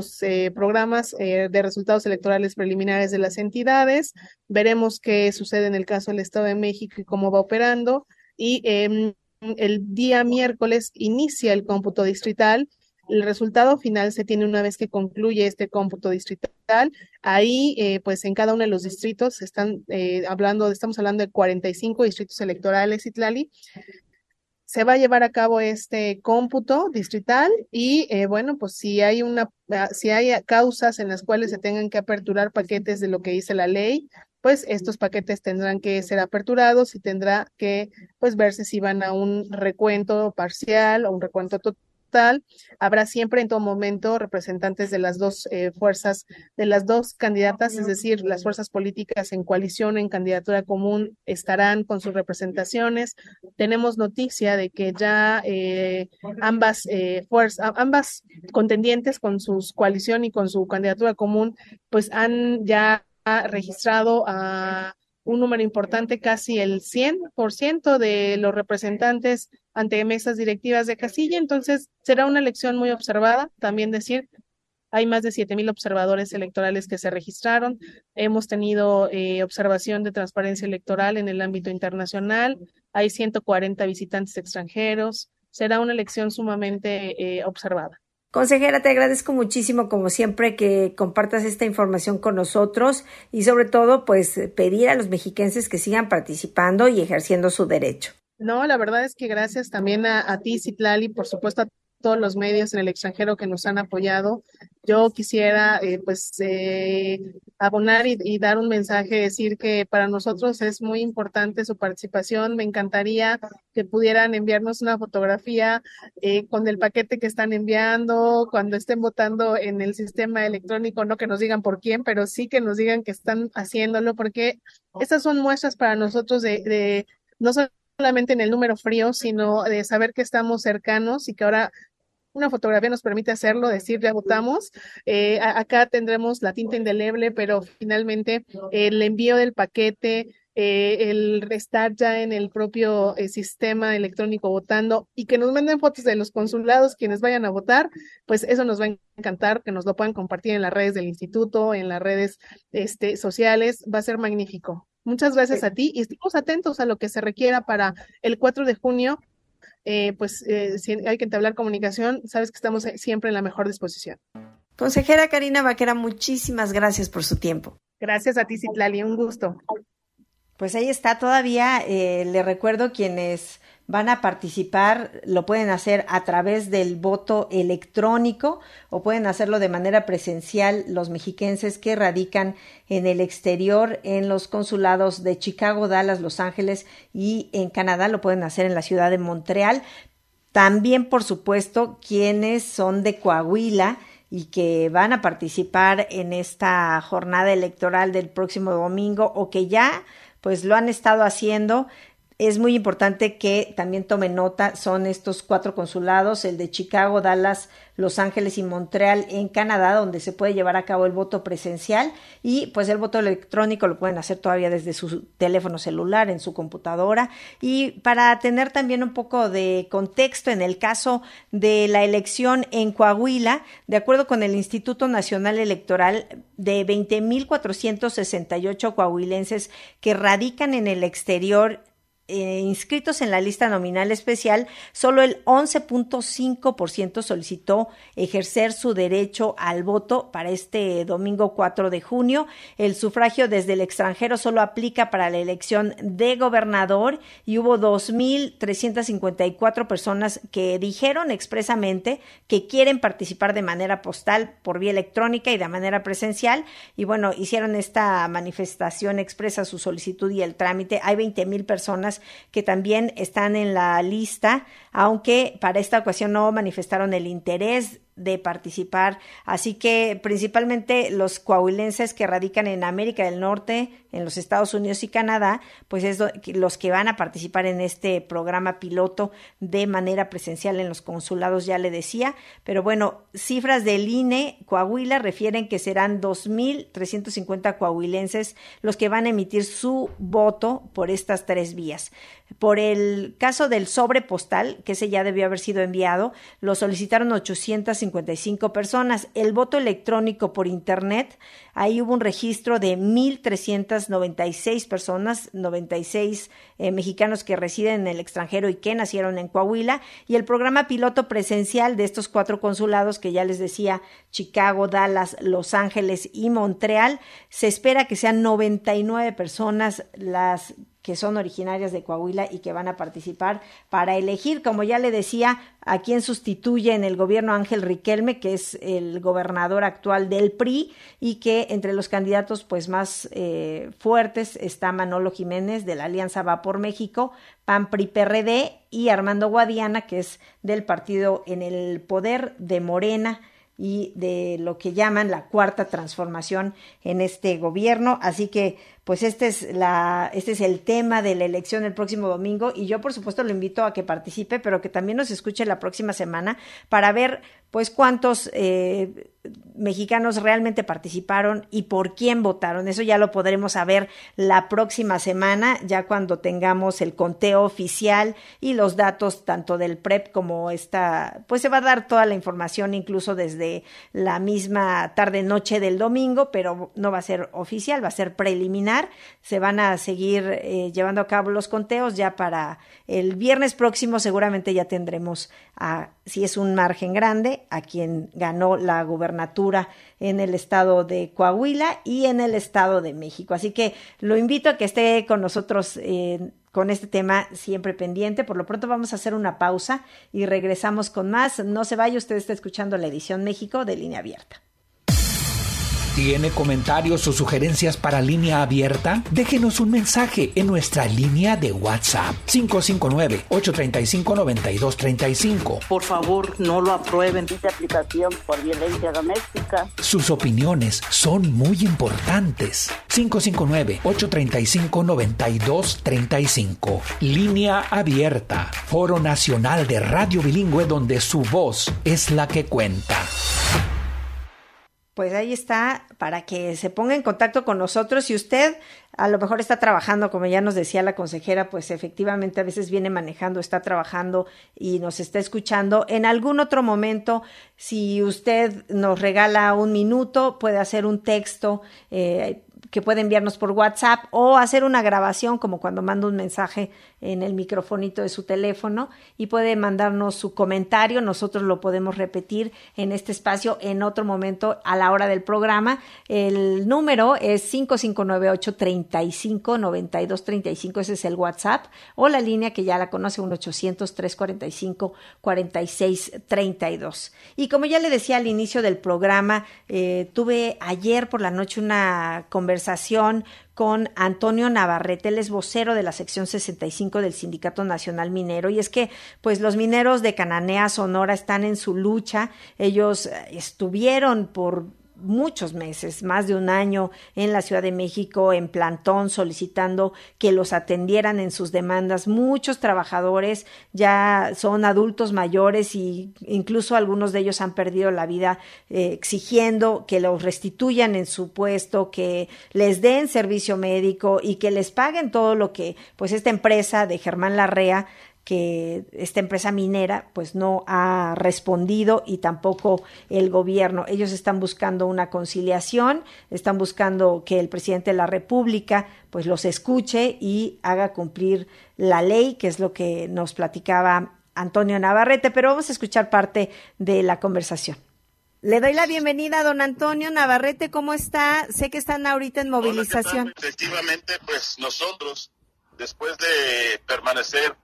de resultados electorales preliminares de las entidades. Veremos qué sucede en el caso del Estado de México y cómo va operando. Y el día miércoles inicia el cómputo distrital. El resultado final se tiene una vez que concluye este cómputo distrital. Ahí, pues en cada uno de los distritos estamos hablando de 45 distritos electorales, Citlali. Se va a llevar a cabo este cómputo distrital y bueno, pues si hay causas en las cuales se tengan que aperturar paquetes de lo que dice la ley, pues estos paquetes tendrán que ser aperturados y tendrá que pues verse si van a un recuento parcial o un recuento total. Habrá siempre en todo momento representantes de las dos fuerzas, de las dos candidatas, es decir, las fuerzas políticas en coalición, en candidatura común, estarán con sus representaciones. Tenemos noticia de que ya ambas contendientes con su coalición y con su candidatura común, pues han ya registrado a un número importante, casi el 100% de los representantes ante mesas directivas de casilla. Entonces será una elección muy observada. También decir, hay más de 7,000 observadores electorales que se registraron. Hemos tenido observación de transparencia electoral en el ámbito internacional. Hay 140 visitantes extranjeros. Será una elección sumamente observada. Consejera, te agradezco muchísimo, como siempre, que compartas esta información con nosotros y sobre todo, pues, pedir a los mexiquenses que sigan participando y ejerciendo su derecho. No, la verdad es que gracias también a ti, Citlali, por supuesto a todos los medios en el extranjero que nos han apoyado. Yo quisiera abonar y dar un mensaje, decir que para nosotros es muy importante su participación. Me encantaría que pudieran enviarnos una fotografía con el paquete que están enviando, cuando estén votando en el sistema electrónico, no que nos digan por quién, pero sí que nos digan que están haciéndolo, porque estas son muestras para nosotros de no solamente en el número frío, sino de saber que estamos cercanos y que ahora una fotografía nos permite hacerlo, decir ya votamos. Acá tendremos la tinta indeleble, pero finalmente el envío del paquete, el estar ya en el propio sistema electrónico votando y que nos manden fotos de los consulados quienes vayan a votar, pues eso nos va a encantar, que nos lo puedan compartir en las redes del instituto, en las redes sociales, va a ser magnífico. Muchas gracias a ti y estamos atentos a lo que se requiera para el 4 de junio. Si hay que entablar comunicación, sabes que estamos siempre en la mejor disposición. Consejera Karina Vaquera, muchísimas gracias por su tiempo. Gracias a ti, Citlali, un gusto. Pues ahí está todavía, le recuerdo quienes van a participar, lo pueden hacer a través del voto electrónico o pueden hacerlo de manera presencial los mexiquenses que radican en el exterior, en los consulados de Chicago, Dallas, Los Ángeles y en Canadá, lo pueden hacer en la ciudad de Montreal. También, por supuesto, quienes son de Coahuila y que van a participar en esta jornada electoral del próximo domingo o que ya pues lo han estado haciendo. Es muy importante que también tomen nota, son estos 4 consulados, el de Chicago, Dallas, Los Ángeles y Montreal en Canadá, donde se puede llevar a cabo el voto presencial y pues el voto electrónico lo pueden hacer todavía desde su teléfono celular, en su computadora. Y para tener también un poco de contexto, en el caso de la elección en Coahuila, de acuerdo con el Instituto Nacional Electoral, de 20,468 coahuilenses que radican en el exterior, inscritos en la lista nominal especial, solo el 11.5% solicitó ejercer su derecho al voto para este domingo 4 de junio. El sufragio desde el extranjero solo aplica para la elección de gobernador y hubo 2,354 personas que dijeron expresamente que quieren participar de manera postal, por vía electrónica y de manera presencial. Y bueno, hicieron esta manifestación expresa su solicitud y el trámite. Hay 20,000 personas que también están en la lista, aunque para esta ocasión no manifestaron el interés de participar, así que principalmente los coahuilenses que radican en América del Norte, en los Estados Unidos y Canadá, pues es los que van a participar en este programa piloto de manera presencial en los consulados, ya le decía. Pero bueno, cifras del INE Coahuila refieren que serán 2,350 coahuilenses los que van a emitir su voto por estas 3 vías. Por el caso del sobre postal, que ese ya debió haber sido enviado, lo solicitaron 855 personas. El voto electrónico por internet, ahí hubo un registro de 1,396 personas, 96 mexicanos que residen en el extranjero y que nacieron en Coahuila. Y el programa piloto presencial de estos 4 consulados, que ya les decía, Chicago, Dallas, Los Ángeles y Montreal, se espera que sean 99 personas las que son originarias de Coahuila y que van a participar para elegir, como ya le decía, a quien sustituye en el gobierno Ángel Riquelme, que es el gobernador actual del PRI, y que entre los candidatos pues más fuertes está Manolo Jiménez de la Alianza Va por México, PAN, PRI, PRD, y Armando Guadiana, que es del partido en el poder de Morena y de lo que llaman la cuarta transformación en este gobierno. Así que pues este es el tema de la elección el próximo domingo, y yo por supuesto lo invito a que participe, pero que también nos escuche la próxima semana para ver pues cuántos mexicanos realmente participaron y por quién votaron. Eso ya lo podremos saber la próxima semana, ya cuando tengamos el conteo oficial y los datos tanto del PREP como pues se va a dar toda la información incluso desde la misma tarde-noche del domingo, pero no va a ser oficial, va a ser preliminar. Se van a seguir llevando a cabo los conteos ya para el viernes próximo. Seguramente ya tendremos, si es un margen grande, a quien ganó la gubernatura en el estado de Coahuila y en el estado de México. Así que lo invito a que esté con nosotros con este tema siempre pendiente. Por lo pronto vamos a hacer una pausa y regresamos con más. No se vaya, usted está escuchando la edición México de Línea Abierta. ¿Tiene comentarios o sugerencias para Línea Abierta? Déjenos un mensaje en nuestra línea de WhatsApp 559-835-9235. Por favor, no lo aprueben. Dice aplicación por violencia doméstica. Sus opiniones son muy importantes. 559-835-9235. Línea Abierta. Foro Nacional de Radio Bilingüe, donde su voz es la que cuenta. Pues ahí está, para que se ponga en contacto con nosotros. Si usted a lo mejor está trabajando, como ya nos decía la consejera, pues efectivamente a veces viene manejando, está trabajando y nos está escuchando. En algún otro momento, si usted nos regala un minuto, puede hacer un texto que puede enviarnos por WhatsApp o hacer una grabación como cuando manda un mensaje en el microfonito de su teléfono y puede mandarnos su comentario. Nosotros lo podemos repetir en este espacio en otro momento a la hora del programa. El número es 5598-359235, ese es el WhatsApp, o la línea que ya la conoce, 1-800-345-4632. Y como ya le decía al inicio del programa, tuve ayer por la noche una conversación con Antonio Navarrete. Él es vocero de la sección 65 del Sindicato Nacional Minero, y es que pues los mineros de Cananea, Sonora, están en su lucha. Ellos estuvieron por muchos meses, más de un año, en la Ciudad de México en plantón solicitando que los atendieran en sus demandas. Muchos trabajadores ya son adultos mayores y incluso algunos de ellos han perdido la vida exigiendo que los restituyan en su puesto, que les den servicio médico y que les paguen todo lo que pues esta empresa de Germán Larrea, que esta empresa minera pues no ha respondido, y tampoco el gobierno. Ellos están buscando una conciliación, están buscando que el presidente de la República pues los escuche y haga cumplir la ley, que es lo que nos platicaba Antonio Navarrete, pero vamos a escuchar parte de la conversación. Le doy la bienvenida a don Antonio Navarrete. ¿Cómo está? Sé que están ahorita en movilización. Hola, ¿qué tal? Efectivamente, pues nosotros, después de permanecer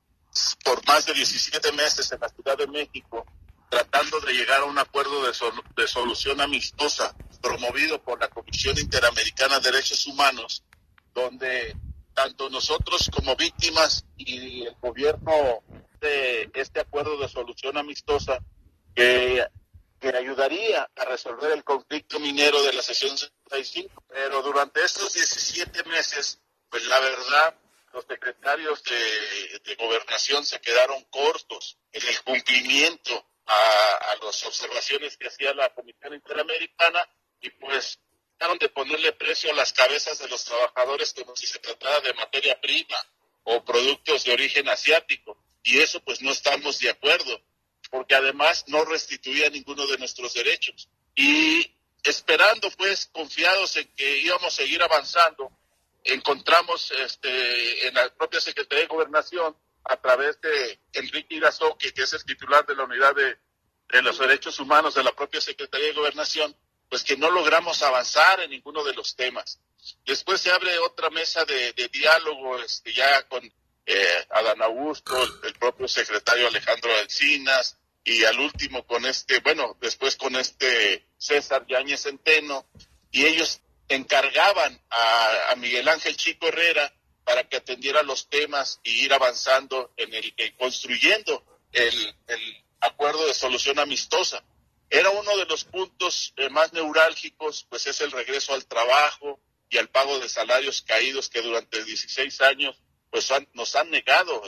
por más de 17 meses en la Ciudad de México, tratando de llegar a un acuerdo de solución amistosa promovido por la Comisión Interamericana de Derechos Humanos, donde tanto nosotros como víctimas y el gobierno de este acuerdo de solución amistosa que ayudaría a resolver el conflicto minero de la sección 65. Pero durante estos 17 meses, pues la verdad, los secretarios de gobernación se quedaron cortos en el cumplimiento a las observaciones que hacía la Comisión Interamericana, y pues trataron de ponerle precio a las cabezas de los trabajadores como si se tratara de materia prima o productos de origen asiático, y eso pues no estamos de acuerdo, porque además no restituía ninguno de nuestros derechos. Y esperando pues, confiados en que íbamos a seguir avanzando, encontramos en la propia Secretaría de Gobernación, a través de Enrique Irazoque, que es el titular de la Unidad de los Derechos Humanos de la propia Secretaría de Gobernación, pues que no logramos avanzar en ninguno de los temas. Después se abre otra mesa de diálogo, ya con Adán Augusto, el propio secretario Alejandro Encinas, y al último con después con César Yáñez Centeno, y ellos encargaban a Miguel Ángel Chico Herrera para que atendiera los temas y ir avanzando en construyendo el acuerdo de solución amistosa. Era uno de los puntos más neurálgicos, pues es el regreso al trabajo y al pago de salarios caídos que durante 16 años pues nos han negado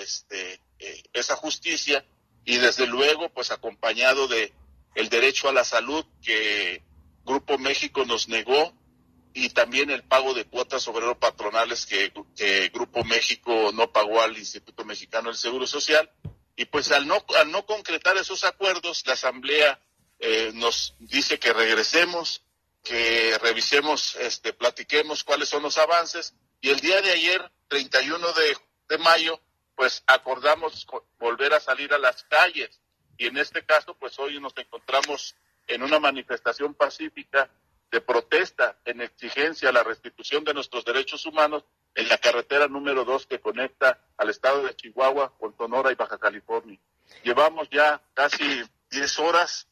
esa justicia, y desde luego pues acompañado de el derecho a la salud que Grupo México nos negó, y también el pago de cuotas obrero-patronales que Grupo México no pagó al Instituto Mexicano del Seguro Social. Y pues al no concretar esos acuerdos, la Asamblea nos dice que regresemos, que revisemos, platiquemos cuáles son los avances, y el día de ayer, 31 de mayo, pues acordamos volver a salir a las calles, y en este caso, pues hoy nos encontramos en una manifestación pacífica de protesta en exigencia a la restitución de nuestros derechos humanos en la carretera número 2 que conecta al estado de Chihuahua con Sonora y Baja California. Llevamos ya casi 10 horas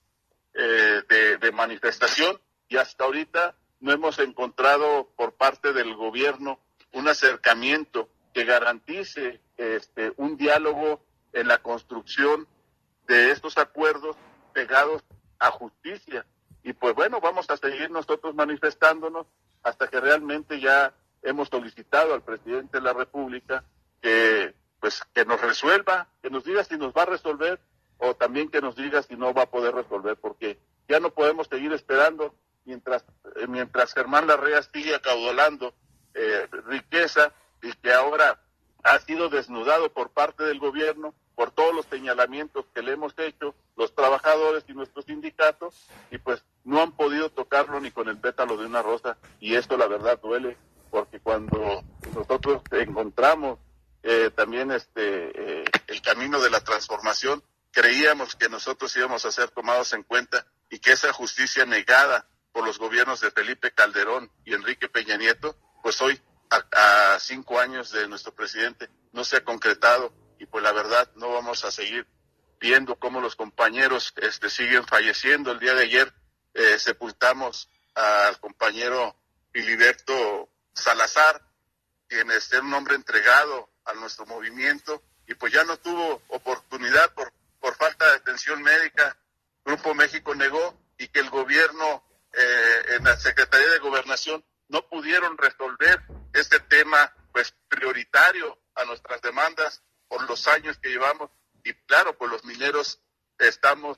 de manifestación, y hasta ahorita no hemos encontrado por parte del gobierno un acercamiento que garantice un diálogo en la construcción de estos acuerdos pegados a justicia. Y pues bueno, vamos a seguir nosotros manifestándonos hasta que realmente ya hemos solicitado al presidente de la República que nos resuelva, que nos diga si nos va a resolver, o también que nos diga si no va a poder resolver, porque ya no podemos seguir esperando mientras Germán Larrea sigue acaudalando riqueza, y que ahora ha sido desnudado por parte del gobierno por todos los señalamientos que le hemos hecho los trabajadores y nuestros sindicatos, y pues no han podido tocar tocarlo ni con el pétalo de una rosa, y esto la verdad duele, porque cuando nosotros encontramos también el camino de la transformación, creíamos que nosotros íbamos a ser tomados en cuenta y que esa justicia negada por los gobiernos de Felipe Calderón y Enrique Peña Nieto, pues hoy, a 5 años de nuestro presidente, no se ha concretado, y pues la verdad no vamos a seguir viendo cómo los compañeros siguen falleciendo. El día de ayer sepultamos al compañero Filiberto Salazar, quien es un hombre entregado a nuestro movimiento, y pues ya no tuvo oportunidad por falta de atención médica. Grupo México negó, y que el gobierno en la Secretaría de Gobernación no pudieron resolver este tema pues prioritario a nuestras demandas por los años que llevamos. Y claro, pues los mineros estamos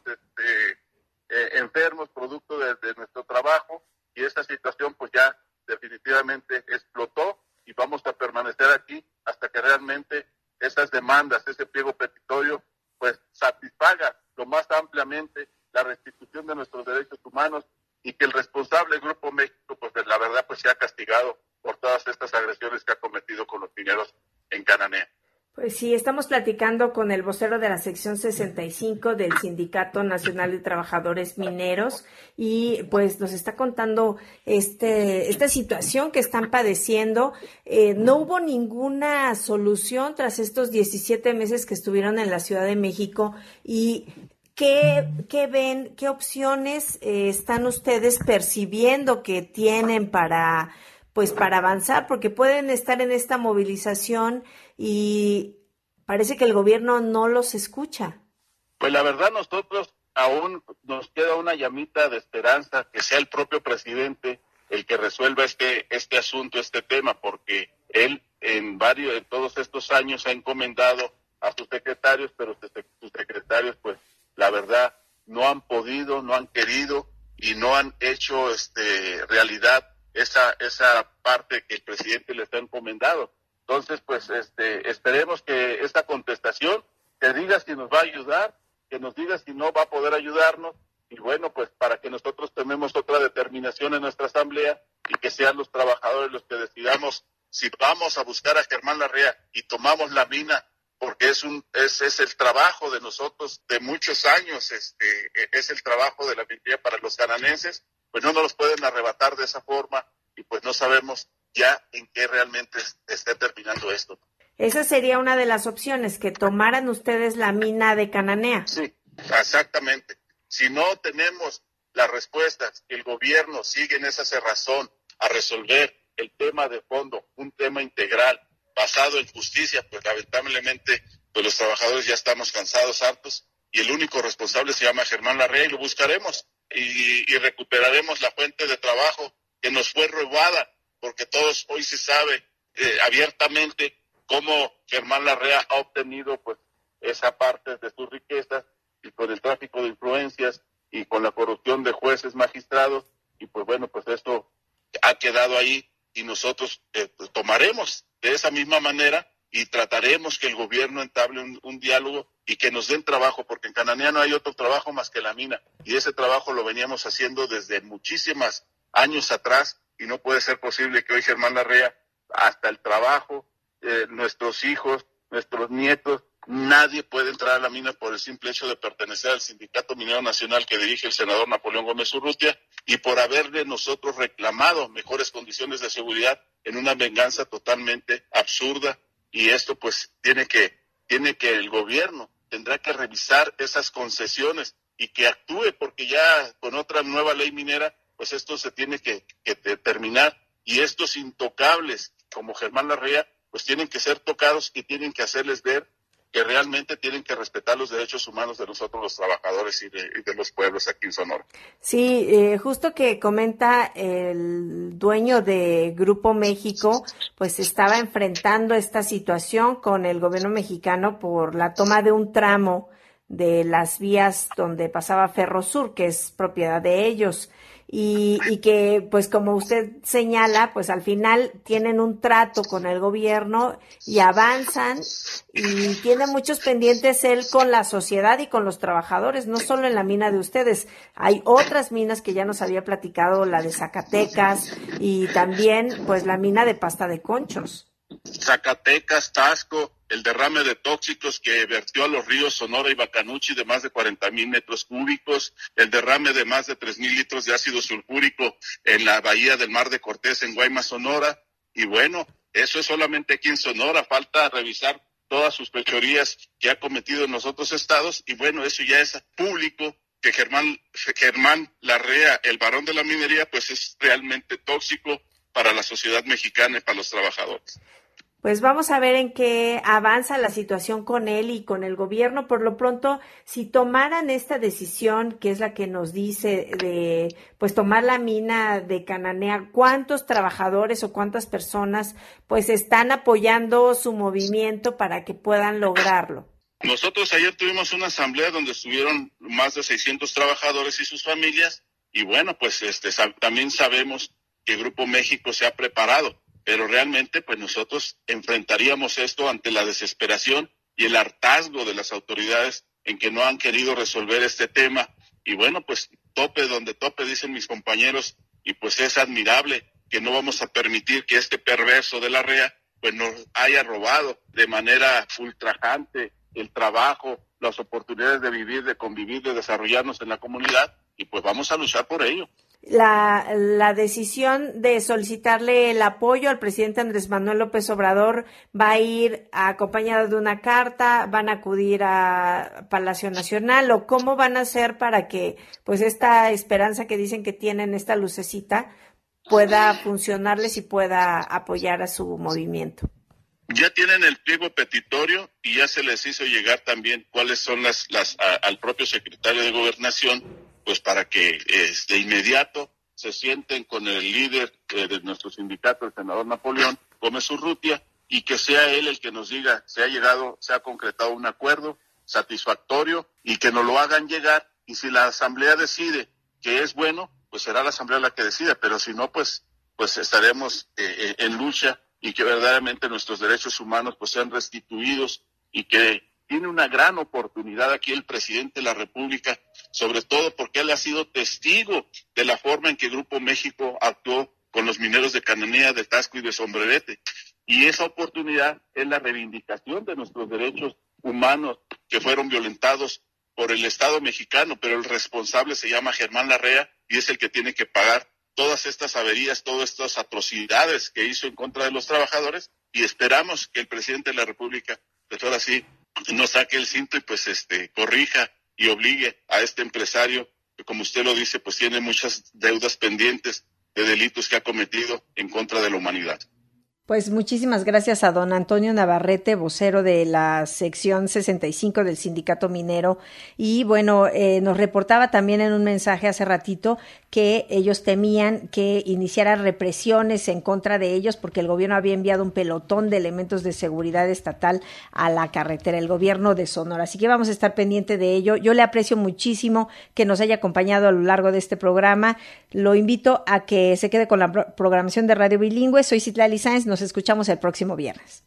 enfermos producto de nuestro trabajo, y esta situación pues ya definitivamente explotó, y vamos a permanecer aquí hasta que realmente esas demandas, ese pliego petitorio, pues satisfaga lo más ampliamente la restitución de nuestros derechos humanos, y que el responsable del Grupo México, pues la verdad, pues sea castigado por todas estas agresiones que ha cometido con los mineros en Cananea. Pues sí, estamos platicando con el vocero de la sección 65 del Sindicato Nacional de Trabajadores Mineros, y pues nos está contando esta situación que están padeciendo. No hubo ninguna solución tras estos 17 meses que estuvieron en la Ciudad de México. ¿Y qué ven, qué opciones están ustedes percibiendo que tienen para avanzar? Porque pueden estar en esta movilización y parece que el gobierno no los escucha. Pues la verdad, nosotros aún nos queda una llamita de esperanza, que sea el propio presidente el que resuelva este asunto, este tema, porque él en todos estos años ha encomendado a sus secretarios, pero sus secretarios pues la verdad no han podido, no han querido y no han hecho realidad esa parte que el presidente les ha encomendado. Entonces, pues esperemos que esta contestación que diga si nos va a ayudar, que nos diga si no va a poder ayudarnos, y bueno, pues para que nosotros tomemos otra determinación en nuestra asamblea, y que sean los trabajadores los que decidamos si vamos a buscar a Germán Larrea y tomamos la mina, porque es el trabajo de nosotros de muchos años, es el trabajo de la minería para los cananenses, pues no nos los pueden arrebatar de esa forma, y pues no sabemos ya en qué realmente esté terminando esto. Esa sería una de las opciones, que tomaran ustedes la mina de Cananea. Sí, exactamente. Si no tenemos las respuestas, que el gobierno sigue en esa cerrazón a resolver el tema de fondo, un tema integral, basado en justicia, pues lamentablemente pues los trabajadores ya estamos cansados, hartos, y el único responsable se llama Germán Larrea, y lo buscaremos, y recuperaremos la fuente de trabajo que nos fue robada, porque todos hoy se sabe abiertamente cómo Germán Larrea ha obtenido pues esa parte de sus riquezas, y con el tráfico de influencias y con la corrupción de jueces, magistrados, y pues bueno, pues esto ha quedado ahí, y nosotros tomaremos de esa misma manera y trataremos que el gobierno entable un diálogo y que nos den trabajo, porque en Cananea no hay otro trabajo más que la mina, y ese trabajo lo veníamos haciendo desde muchísimos años atrás, y no puede ser posible que hoy Germán Larrea, hasta el trabajo, nuestros hijos, nuestros nietos, nadie puede entrar a la mina por el simple hecho de pertenecer al Sindicato Minero Nacional que dirige el senador Napoleón Gómez Urrutia, y por haberle nosotros reclamado mejores condiciones de seguridad en una venganza totalmente absurda. Y esto pues tiene que el gobierno tendrá que revisar esas concesiones y que actúe, porque ya con otra nueva ley minera pues esto se tiene que terminar, y estos intocables como Germán Larrea pues tienen que ser tocados, y tienen que hacerles ver que realmente tienen que respetar los derechos humanos de nosotros los trabajadores y de los pueblos aquí en Sonora. Sí, justo que comenta el dueño de Grupo México, pues estaba enfrentando esta situación con el gobierno mexicano por la toma de un tramo de las vías donde pasaba Ferrosur, que es propiedad de ellos. y que, pues como usted señala, pues al final tienen un trato con el gobierno y avanzan, y tiene muchos pendientes él con la sociedad y con los trabajadores, no solo en la mina de ustedes. Hay otras minas que ya nos había platicado, la de Zacatecas y también pues la mina de Pasta de Conchos. Zacatecas, Tasco, el derrame de tóxicos que vertió a los ríos Sonora y Bacanuchi de más de 40,000 metros cúbicos, el derrame de más de 3,000 litros de ácido sulfúrico en la bahía del Mar de Cortés en Guaymas, Sonora. Y bueno, eso es solamente aquí en Sonora, falta revisar todas sus fechorías que ha cometido en los otros estados, y bueno, eso ya es público, que Germán Larrea, el varón de la minería, pues es realmente tóxico para la sociedad mexicana y para los trabajadores. Pues vamos a ver en qué avanza la situación con él y con el gobierno. Por lo pronto, si tomaran esta decisión, que es la que nos dice de pues tomar la mina de Cananea, ¿cuántos trabajadores o cuántas personas pues están apoyando su movimiento para que puedan lograrlo? Nosotros ayer tuvimos una asamblea donde estuvieron más de 600 trabajadores y sus familias, y bueno, pues también sabemos que Grupo México se ha preparado, pero realmente pues nosotros enfrentaríamos esto ante la desesperación y el hartazgo de las autoridades en que no han querido resolver este tema. Y bueno, pues tope donde tope, dicen mis compañeros, y pues es admirable que no vamos a permitir que este perverso de Larrea pues nos haya robado de manera ultrajante el trabajo, las oportunidades de vivir, de convivir, de desarrollarnos en la comunidad, y pues vamos a luchar por ello. La decisión de solicitarle el apoyo al presidente Andrés Manuel López Obrador va a ir acompañada de una carta, van a acudir a Palacio Nacional, o cómo van a hacer para que pues esta esperanza que dicen que tienen, esta lucecita, pueda funcionarles y pueda apoyar a su movimiento. Ya tienen el pliego petitorio y ya se les hizo llegar también cuáles son al propio secretario de Gobernación, pues para que de inmediato se sienten con el líder de nuestro sindicato, el senador Napoleón Gómez Urrutia, y que sea él el que nos diga se ha concretado un acuerdo satisfactorio, y que nos lo hagan llegar, y si la asamblea decide que es bueno, pues será la asamblea la que decida, pero si no, pues estaremos en lucha, y que verdaderamente nuestros derechos humanos pues sean restituidos, y que tiene una gran oportunidad aquí el presidente de la República, sobre todo porque él ha sido testigo de la forma en que Grupo México actuó con los mineros de Cananea, de Tasco y de Sombrerete. Y esa oportunidad es la reivindicación de nuestros derechos humanos que fueron violentados por el Estado mexicano, pero el responsable se llama Germán Larrea y es el que tiene que pagar todas estas averías, todas estas atrocidades que hizo en contra de los trabajadores, y esperamos que el presidente de la República, pues ahora sí, no saque el cinto y pues corrija y obligue a este empresario que, como usted lo dice, pues tiene muchas deudas pendientes de delitos que ha cometido en contra de la humanidad. Pues muchísimas gracias a don Antonio Navarrete, vocero de la sección 65 del Sindicato Minero. Y bueno, nos reportaba también en un mensaje hace ratito que ellos temían que iniciara represiones en contra de ellos porque el gobierno había enviado un pelotón de elementos de seguridad estatal a la carretera, el gobierno de Sonora. Así que vamos a estar pendiente de ello. Yo le aprecio muchísimo que nos haya acompañado a lo largo de este programa. Lo invito a que se quede con la programación de Radio Bilingüe. Soy Citlali Sáenz. Nos escuchamos el próximo viernes.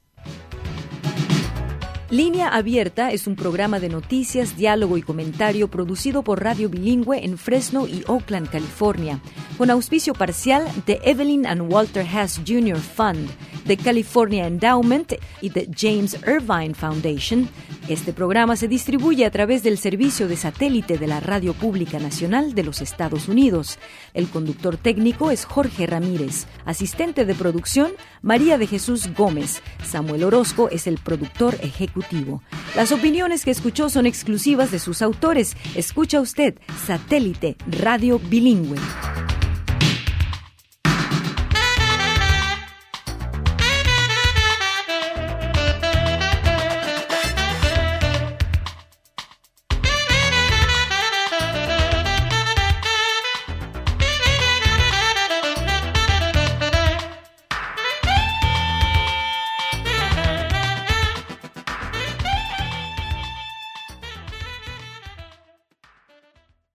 Línea Abierta es un programa de noticias, diálogo y comentario producido por Radio Bilingüe en Fresno y Oakland, California, con auspicio parcial de Evelyn and Walter Hess Jr. Fund, de California Endowment y de James Irvine Foundation. Este programa se distribuye a través del servicio de satélite de la Radio Pública Nacional de los Estados Unidos. El conductor técnico es Jorge Ramírez. Asistente de producción, María de Jesús Gómez. Samuel Orozco es el productor ejecutivo. Las opiniones que escuchó son exclusivas de sus autores. Escucha usted Satélite Radio Bilingüe.